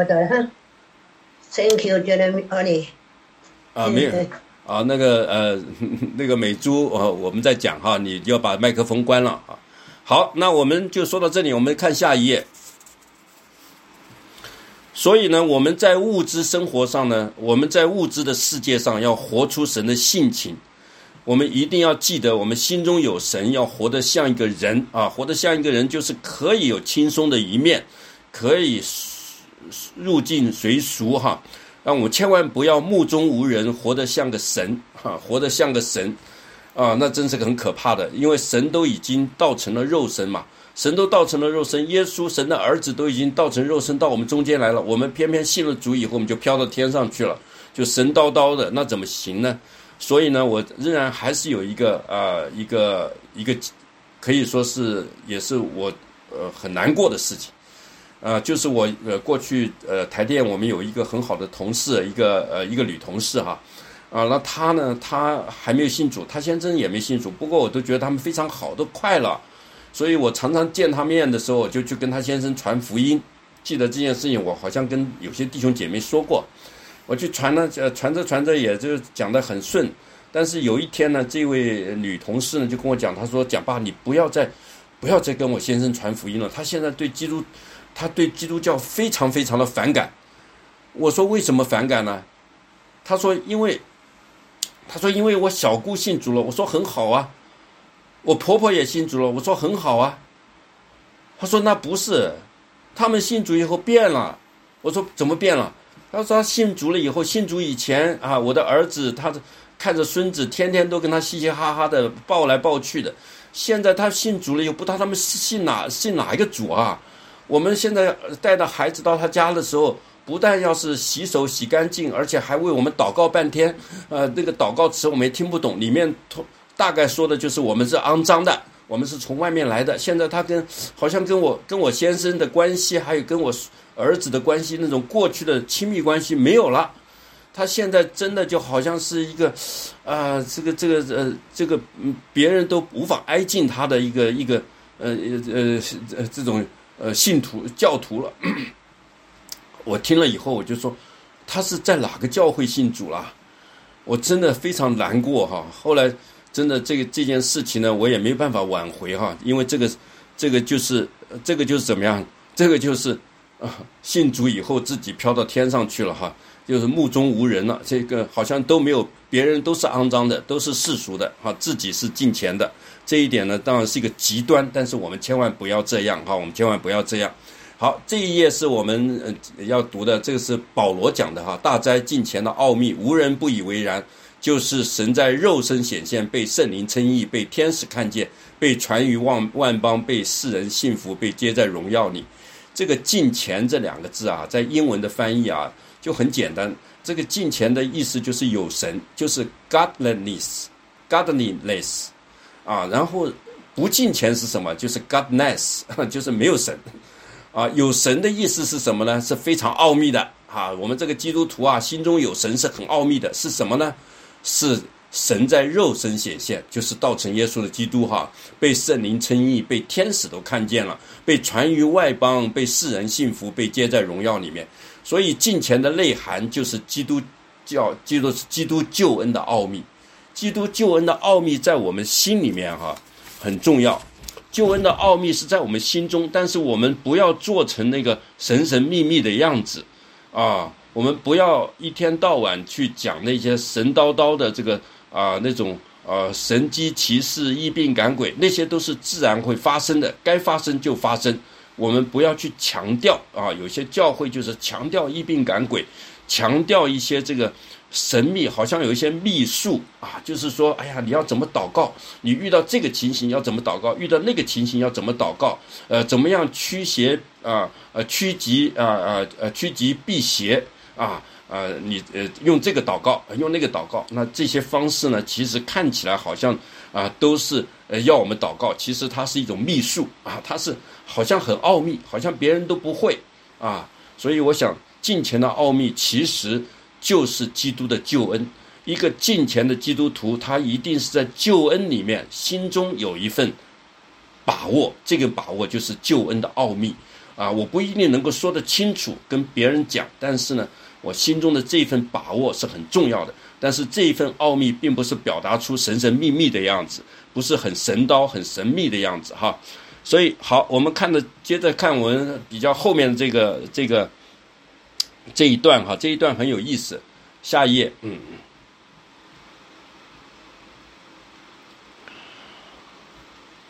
Thank you, Jeremy. 啊，没有啊，那个呃，那个美珠，呃，我们在讲哈，你要把麦克风关了啊。好，那我们就说到这里，我们看下一页。所以呢，我们在物质生活上呢，我们在物质的世界上要活出神的性情， 我们一定要记得，我们心中有神，要活得像一个人啊，活得像一个人，就是可以有轻松的一面，可以入境随俗哈。让我们千万不要目中无人，活得像个神哈，活得像个神啊，那真是很可怕的，因为神都已经道成了肉身嘛，神都道成了肉身，耶稣神的儿子都已经道成肉身到我们中间来了，我们偏偏信了主以后，我们就飘到天上去了，就神叨叨的，那怎么行呢？所以呢，我仍然还是有一个呃一个一个可以说是也是我呃很难过的事情，呃就是我呃过去呃台电我们有一个很好的同事，一个呃一个女同事哈，啊那她呢她还没有信主，她先生也没信主，不过我都觉得他们非常好，都快乐，所以我常常见她面的时候，我就去跟她先生传福音。记得这件事情，我好像跟有些弟兄姐妹说过。我去传呢，呃，传着传着也就讲得很顺，但是有一天呢，这位女同事呢就跟我讲，她说：“讲爸，你不要再，不要再跟我先生传福音了。他现在对基督，他对基督教非常非常的反感。”我说：“为什么反感呢？”她说：“因为，她说因为我小姑信主了。”我说：“很好啊。”我婆婆也信主了。我说：“很好啊。”她说：“那不是，他们信主以后变了。”我说：“怎么变了？”他说他信主了以后，信主以前啊，我的儿子他看着孙子，天天都跟他嘻嘻哈哈的抱来抱去的。现在他信主了以后，不知道他们信哪信哪一个主啊？我们现在带着孩子到他家的时候，不但要是洗手洗干净，而且还为我们祷告半天。呃，那个祷告词我们也听不懂，里面大概说的就是我们是肮脏的，我们是从外面来的。现在他跟好像跟我跟我先生的关系，还有跟我儿子的关系，那种过去的亲密关系没有了，他现在真的就好像是一个，啊、呃，这个这个呃这个嗯，别人都无法挨近他的一个一个呃呃呃这种呃信徒教徒了。我听了以后，我就说，他是在哪个教会信主了？我真的非常难过哈。后来真的这个这件事情呢，我也没办法挽回哈，因为这个这个就是这个就是怎么样？这个就是。啊，信主以后自己飘到天上去了哈，就是目中无人了。这个好像都没有，别人都是肮脏的，都是世俗的哈，自己是敬虔的。这一点呢，当然是一个极端，但是我们千万不要这样哈，我们千万不要这样。好，这一页是我们呃要读的，这个是保罗讲的哈，大灾敬虔的奥秘，无人不以为然，就是神在肉身显现，被圣灵称义，被天使看见，被传于万万邦，被世人信服，被接在荣耀里。这个敬虔这两个字啊，在英文的翻译啊就很简单。这个敬虔的意思就是有神，就是 godliness godliness 啊。然后不敬虔是什么？就是 godness 就是没有神啊。有神的意思是什么呢？是非常奥秘的啊。我们这个基督徒啊，心中有神是很奥秘的，是什么呢？是神在肉身显现，就是道成耶稣的基督哈，被圣灵称义，被天使都看见了，被传于外邦，被世人信服，被接在荣耀里面。所以敬虔的内涵就是基督教，基督基督救恩的奥秘。基督救恩的奥秘在我们心里面哈很重要。救恩的奥秘是在我们心中，但是我们不要做成那个神神秘秘的样子啊，我们不要一天到晚去讲那些神叨叨的这个。啊，那种呃神机骑士、医病赶鬼，那些都是自然会发生的，该发生就发生。我们不要去强调啊，有些教会就是强调医病赶鬼，强调一些这个神秘，好像有一些秘术啊，就是说，哎呀，你要怎么祷告？你遇到这个情形要怎么祷告？遇到那个情形要怎么祷告？呃，怎么样驱邪啊？呃，趋吉啊啊呃趋吉避邪啊？呃，你呃用这个祷告，用那个祷告，那这些方式呢，其实看起来好像啊、呃、都是呃要我们祷告，其实它是一种秘术啊，它是好像很奥秘，好像别人都不会啊。所以我想，敬虔的奥秘其实就是基督的救恩。一个敬虔的基督徒，他一定是在救恩里面心中有一份把握，这个把握就是救恩的奥秘啊。我不一定能够说得清楚跟别人讲，但是呢。我心中的这份把握是很重要的，但是这一份奥秘并不是表达出神神秘秘的样子，不是很神叨、很神秘的样子哈。所以好，我们看的接着看我们比较后面的这个这个这一段哈，这一段很有意思。下一页，嗯，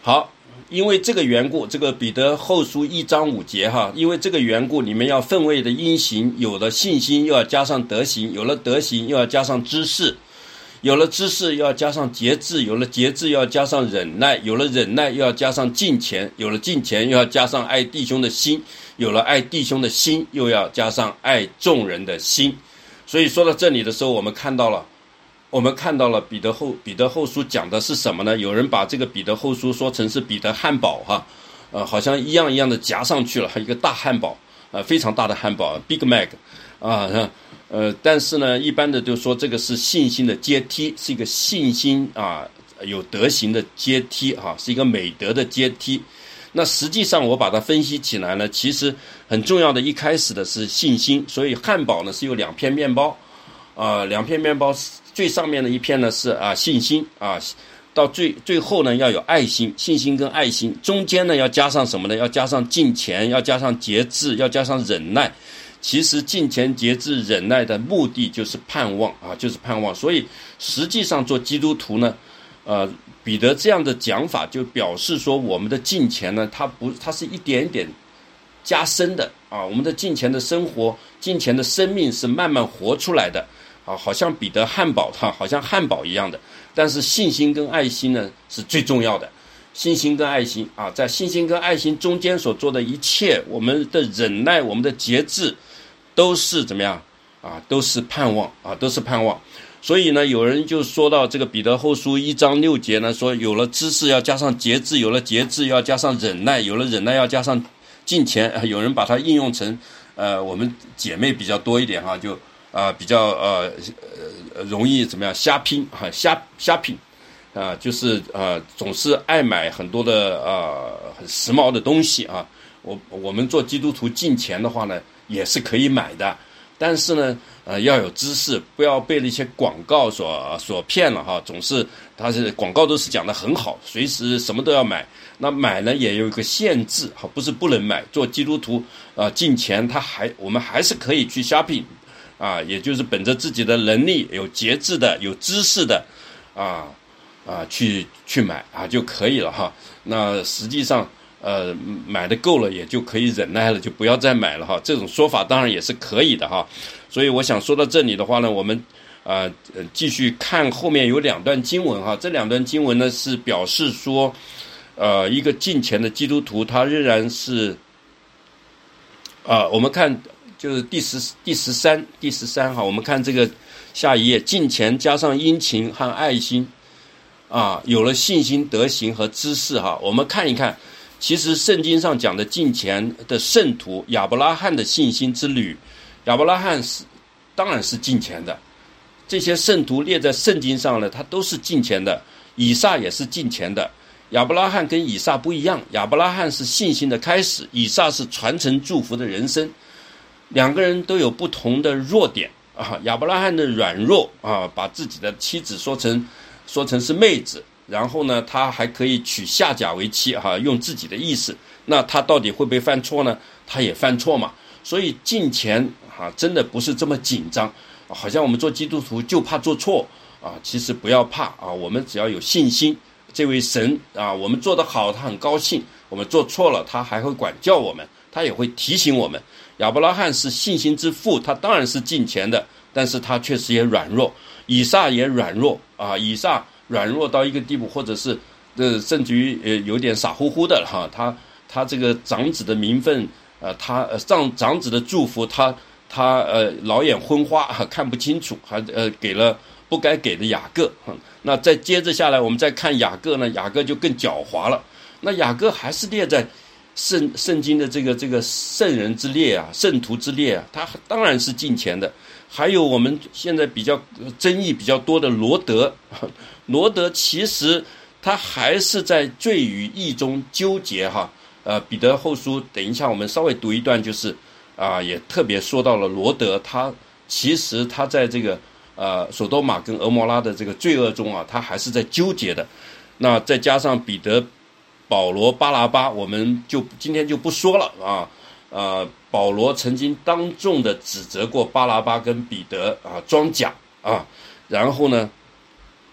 好，因为这个缘故，这个彼得后书一章五节哈，因为这个缘故，你们要分位的因行，有了信心又要加上德行，有了德行又要加上知识，有了知识又要加上节制，有了节制又要加上忍耐，有了忍耐又要加上敬虔，有了敬虔又要加上爱弟兄的心，有了爱弟兄的心又要加上爱众人的心。所以说到这里的时候，我们看到了我们看到了彼得后彼得后书讲的是什么呢？有人把这个彼得后书说成是彼得汉堡哈，呃，好像一样一样的夹上去了，一个大汉堡，呃，非常大的汉堡 ，Big Mac， 啊，呃，但是呢，一般的就说这个是信心的阶梯，是一个信心啊有德行的阶梯啊，是一个美德的阶梯。那实际上我把它分析起来呢，其实很重要的一开始的是信心，所以汉堡呢是有两片面包，啊、呃，两片面包。最上面的一片呢是啊信心啊，到最最后呢要有爱心，信心跟爱心中间呢要加上什么呢？要加上敬虔，要加上节制，要加上忍耐。其实敬虔、节制、忍耐的目的就是盼望啊，就是盼望。所以实际上做基督徒呢，呃，彼得这样的讲法就表示说，我们的敬虔呢，它不，它是一点点加深的啊，我们的敬虔的生活、敬虔的生命是慢慢活出来的。啊，好像彼得汉堡哈，好像汉堡一样的，但是信心跟爱心呢是最重要的。信心跟爱心啊，在信心跟爱心中间所做的一切，我们的忍耐、我们的节制，都是怎么样啊？都是盼望啊，都是盼望。所以呢，有人就说到这个彼得后书一章六节呢，说有了知识要加上节制，有了节制要加上忍耐，有了忍耐要加上敬虔。有人把它应用成，呃，我们姐妹比较多一点哈，就。啊、呃，比较呃呃容易怎么样瞎拼哈、啊、瞎瞎拼，啊、呃，就是呃总是爱买很多的呃很时髦的东西啊。我我们做基督徒敬虔的话呢，也是可以买的，但是呢呃要有知识，不要被那些广告所所骗了哈。总是它是广告都是讲的很好，随时什么都要买。那买呢也有一个限制哈，不是不能买。做基督徒啊、呃、敬虔，他还我们还是可以去 shopping。啊，也就是本着自己的能力，有节制的，有知识的，啊啊，去去买啊就可以了哈。那实际上，呃，买的够了也就可以忍耐了，就不要再买了哈。这种说法当然也是可以的哈。所以我想说到这里的话呢，我们啊呃继续看后面有两段经文哈。这两段经文呢是表示说，呃，一个敬虔的基督徒他仍然是啊，我们看。就是第十第十三第十三哈，我们看这个下一页，敬虔加上殷勤和爱心，啊，有了信心、德行和知识哈。我们看一看，其实圣经上讲的敬虔的圣徒，亚伯拉罕的信心之旅，亚伯拉罕是当然是敬虔的。这些圣徒列在圣经上呢，他都是敬虔的。以撒也是敬虔的。亚伯拉罕跟以撒不一样，亚伯拉罕是信心的开始，以撒是传承祝福的人生。两个人都有不同的弱点啊，亚伯拉罕的软弱啊，把自己的妻子说成说成是妹子，然后呢，他还可以娶夏甲为妻哈、啊，用自己的意思，那他到底会不会犯错呢？他也犯错嘛，所以敬虔啊，真的不是这么紧张，好像我们做基督徒就怕做错啊，其实不要怕啊，我们只要有信心，这位神啊，我们做得好，他很高兴；我们做错了，他还会管教我们，他也会提醒我们。亚伯拉罕是信心之父，他当然是敬虔的，但是他确实也软弱。以撒也软弱啊，以撒软弱到一个地步，或者是呃，甚至于呃有点傻乎乎的哈。他他这个长子的名分，呃，他呃长长子的祝福，他他呃老眼昏花、啊、看不清楚，还呃给了不该给的雅各。嗯、那再接着下来，我们再看雅各呢，雅各就更狡猾了。那雅各还是列在圣圣经的这个这个圣人之列啊，圣徒之列啊，他当然是敬虔的。还有我们现在比较争议比较多的罗德，罗德其实他还是在罪与义中纠结哈。呃，彼得后书等一下我们稍微读一段，就是啊、呃，也特别说到了罗德，他其实他在这个呃索多玛跟俄摩拉的这个罪恶中啊，他还是在纠结的。那再加上彼得、保罗、巴拿巴，我们就今天就不说了啊。呃，保罗曾经当众的指责过巴拿巴跟彼得啊装假啊，然后呢，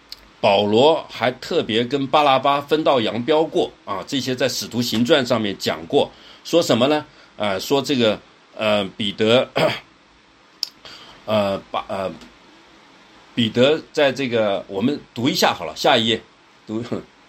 保罗还特别跟巴拉巴分道扬镳过啊，这些在使徒行传上面讲过，说什么呢？呃，说这个呃彼得，呃把呃彼得在这个我们读一下好了，下一页读。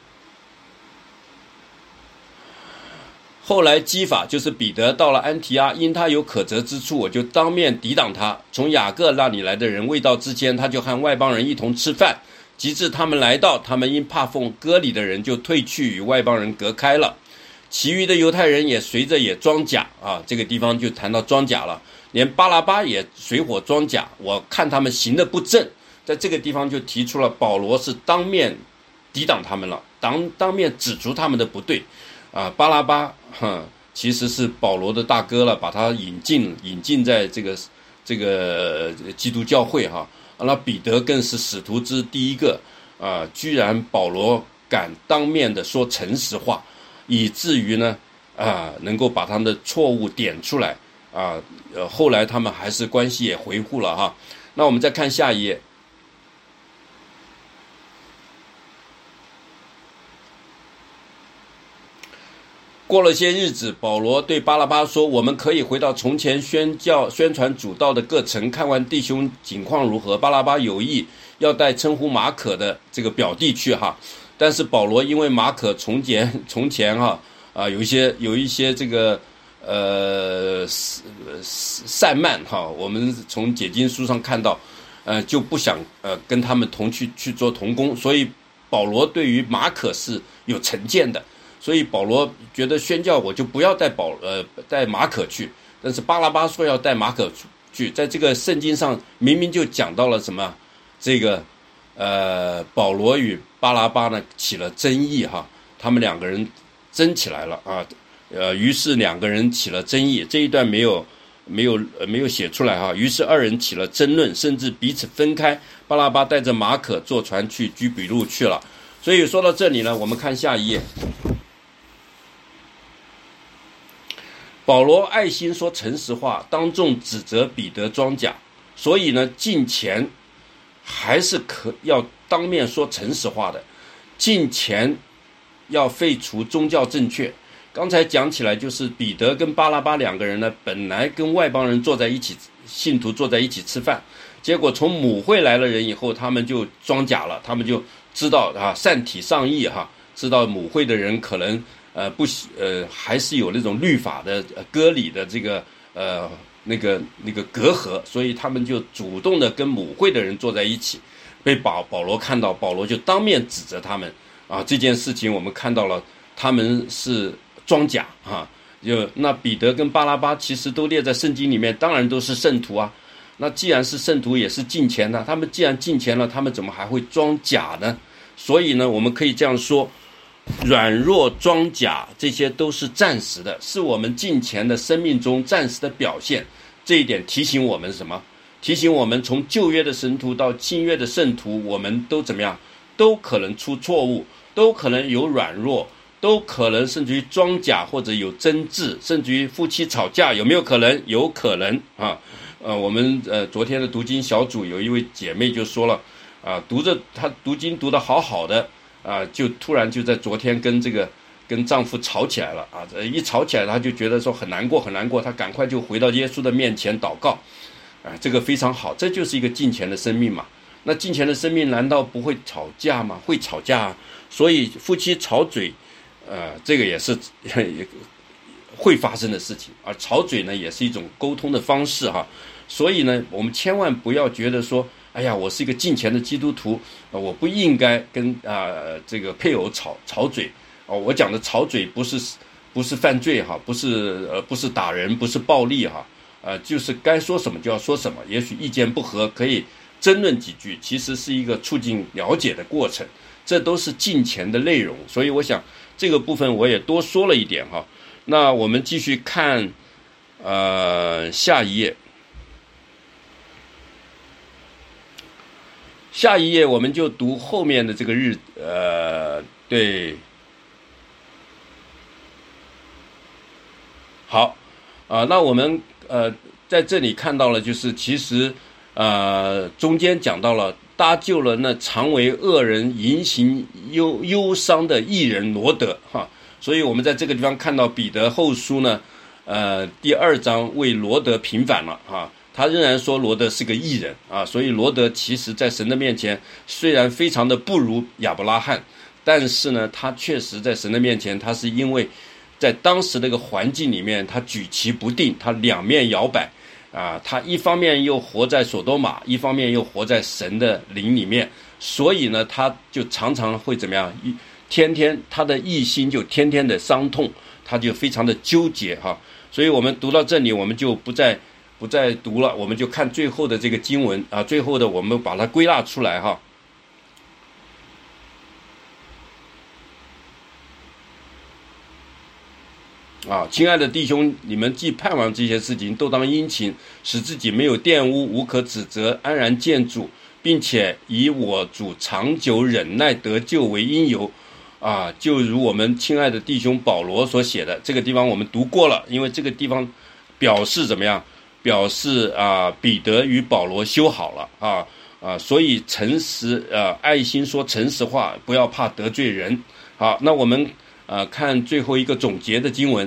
后来基法就是彼得到了安提阿，因他有可责之处，我就当面抵挡他。从雅各那里来的人未到之前，他就和外邦人一同吃饭。及至他们来到，他们因怕奉割礼的人，就退去与外邦人隔开了。其余的犹太人也随着也装甲啊，这个地方就谈到装甲了。连巴拉巴也随伙装甲，我看他们行的不正，在这个地方就提出了保罗是当面抵挡他们了，当当面指出他们的不对。啊，巴拉巴，哼，其实是保罗的大哥了，把他引进引进在这个这个基督教会哈。那彼得更是使徒之第一个啊，居然保罗敢当面的说诚实话，以至于呢啊能够把他们的错误点出来啊。呃，后来他们还是关系也恢复了哈。那我们再看下一页。过了些日子，保罗对巴拉巴说：“我们可以回到从前宣教、宣传主道的各城，看完弟兄景况如何。”巴拉巴有意要带称呼马可的这个表弟去哈，但是保罗因为马可从前从前哈啊有一些有一些这个呃散漫哈，我们从解经书上看到，呃就不想呃跟他们同去去做同工，所以保罗对于马可是有成见的。所以保罗觉得宣教我就不要带保呃带马可去，但是巴拉巴说要带马可去，在这个圣经上明明就讲到了什么，这个呃保罗与巴拉巴呢起了争议哈，他们两个人争起来了啊，呃于是两个人起了争议，这一段没有没有、呃、没有写出来哈，于是二人起了争论，甚至彼此分开，巴拉巴带着马可坐船去居比路去了。所以说到这里呢，我们看下一页。保罗爱心说诚实话，当众指责彼得装假，所以呢，进前还是可要当面说诚实话的，进前要废除宗教正确。刚才讲起来，就是彼得跟巴拉巴两个人呢，本来跟外邦人坐在一起，信徒坐在一起吃饭，结果从母会来了人以后，他们就装假了，他们就知道啊，善体上意哈，知道母会的人可能。呃，不呃，还是有那种律法的、呃、割礼的这个呃那个那个隔阂，所以他们就主动的跟母会的人坐在一起，被保保罗看到，保罗就当面指责他们啊。这件事情我们看到了，他们是装假啊。就那彼得跟巴拉巴其实都列在圣经里面，当然都是圣徒啊。那既然是圣徒，也是敬虔的，他们既然敬虔了，他们怎么还会装假呢？所以呢，我们可以这样说。软弱装假，这些都是暂时的，是我们敬虔的生命中暂时的表现。这一点提醒我们什么？提醒我们从旧约的神徒到新约的圣徒，我们都怎么样？都可能出错误，都可能有软弱，都可能甚至于装假或者有争执，甚至于夫妻吵架，有没有可能？有可能啊。呃，我们呃昨天的读经小组有一位姐妹就说了，啊，读着她读经读得好好的。啊，就突然就在昨天跟这个跟丈夫吵起来了啊！一吵起来，她就觉得说很难过，很难过，她赶快就回到耶稣的面前祷告，啊，这个非常好，这就是一个敬虔的生命嘛。那敬虔的生命难道不会吵架吗？会吵架啊！所以夫妻吵嘴，呃，这个也是也会发生的事情，而吵嘴呢，也是一种沟通的方式哈。所以呢，我们千万不要觉得说。哎呀，我是一个敬虔的基督徒，呃、我不应该跟啊、呃、这个配偶吵吵嘴哦。我讲的吵嘴不是不是犯罪哈，不是呃不是打人，不是暴力哈，呃就是该说什么就要说什么。也许意见不合可以争论几句，其实是一个促进了解的过程，这都是敬虔的内容。所以我想这个部分我也多说了一点哈。那我们继续看呃下一页。下一页我们就读后面的这个日，呃，对，好，啊、呃，那我们呃在这里看到了，就是其实呃中间讲到了搭救了那常为恶人淫行忧忧伤的义人罗德哈。所以我们在这个地方看到彼得后书呢，呃，第二章为罗德平反了哈。他仍然说罗德是个义人啊，所以罗德其实在神的面前虽然非常的不如亚伯拉罕，但是呢，他确实在神的面前，他是因为在当时那个环境里面，他举棋不定，他两面摇摆啊，他一方面又活在所多玛，一方面又活在神的灵里面，所以呢，他就常常会怎么样？一天天他的义心就天天的伤痛，他就非常的纠结哈。所以我们读到这里，我们就不再。不再读了，我们就看最后的这个经文啊，最后的我们把它归纳出来哈。啊，亲爱的弟兄，你们既盼望这些事情，都当殷勤，使自己没有玷污，无可指责，安然见主，并且以我主长久忍耐得救为因由。啊，就如我们亲爱的弟兄保罗所写的，这个地方我们读过了，因为这个地方表示怎么样？表示啊，彼得与保罗修好了啊啊，所以诚实呃，爱心说诚实话，不要怕得罪人。好，那我们呃看最后一个总结的经文。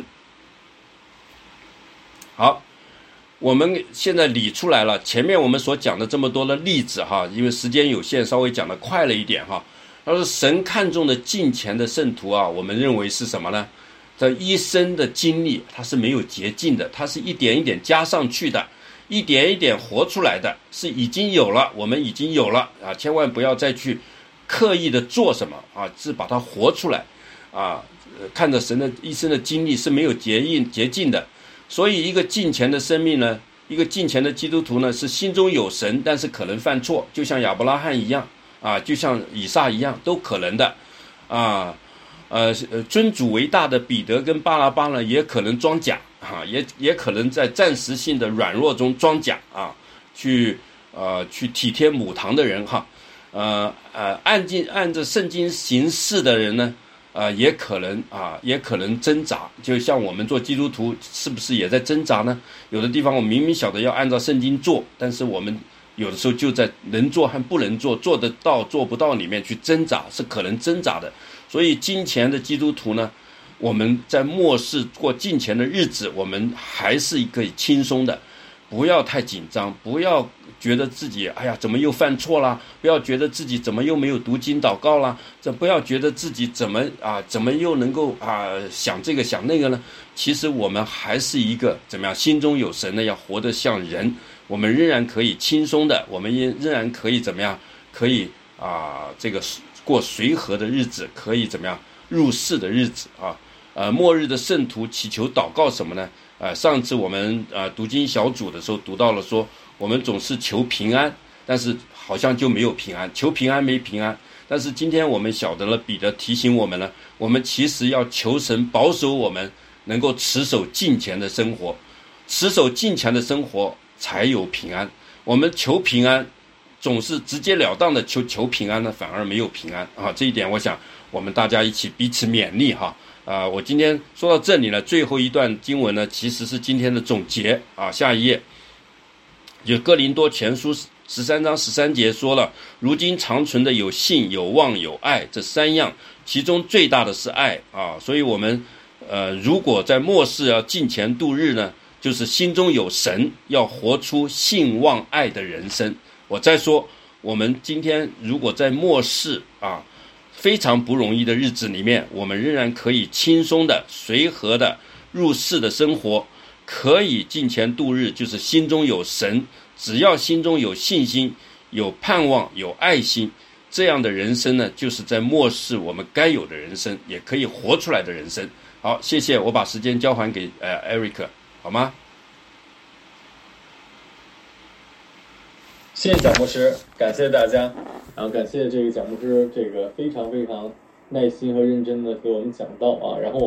好，我们现在理出来了，前面我们所讲的这么多的例子哈，因为时间有限，稍微讲得快了一点哈。他说神看重的敬虔的圣徒啊，我们认为是什么呢？这一生的经历，它是没有捷径的，它是一点一点加上去的，一点一点活出来的，是已经有了，我们已经有了啊！千万不要再去刻意的做什么啊，是把它活出来啊！看着神的一生的经历是没有捷径捷径的，所以一个敬虔的生命呢，一个敬虔的基督徒呢，是心中有神，但是可能犯错，就像亚伯拉罕一样啊，就像以撒一样，都可能的啊。呃，尊主为大的彼得跟巴拿巴呢，也可能装假啊，也也可能在暂时性的软弱中装假啊，去呃去体贴母堂的人哈，呃呃按进按着圣经行事的人呢，呃也可能啊，也可能挣扎，就像我们做基督徒是不是也在挣扎呢？有的地方我明明晓得要按照圣经做，但是我们有的时候就在能做和不能做、做得到做不到里面去挣扎，是可能挣扎的。所以金钱的基督徒呢，我们在末世过金钱的日子，我们还是可以轻松的，不要太紧张，不要觉得自己哎呀怎么又犯错啦，不要觉得自己怎么又没有读经祷告啦，这不要觉得自己怎么啊怎么又能够啊想这个想那个呢？其实我们还是一个怎么样，心中有神的，要活得像人，我们仍然可以轻松的，我们也仍然可以怎么样，可以啊这个过随和的日子，可以怎么样入世的日子啊？呃，末日的圣徒祈求祷告什么呢？呃，上次我们呃读经小组的时候读到了说，我们总是求平安，但是好像就没有平安，求平安没平安。但是今天我们晓得了，彼得提醒我们了，我们其实要求神保守我们能够持守敬虔的生活，持守敬虔的生活才有平安。我们求平安。总是直截了当的求求平安呢，反而没有平安啊！这一点，我想我们大家一起彼此勉励哈。啊、呃，我今天说到这里呢，最后一段经文呢，其实是今天的总结啊。下一页，就哥林多前书十三章十三节说了，如今长存的有信、有望、有爱这三样，其中最大的是爱啊。所以我们呃，如果在末世要敬虔度日呢，就是心中有神，要活出信望爱的人生。我再说，我们今天如果在末世啊非常不容易的日子里面，我们仍然可以轻松的、随和的入世的生活，可以敬虔度日，就是心中有神，只要心中有信心、有盼望、有爱心，这样的人生呢，就是在末世我们该有的人生，也可以活出来的人生。好，谢谢，我把时间交还给呃 Eric， 好吗？ 谢谢蒋牧师，感谢大家，然后感谢这个蒋牧师这个非常非常耐心和认真的给我们讲道啊，然后。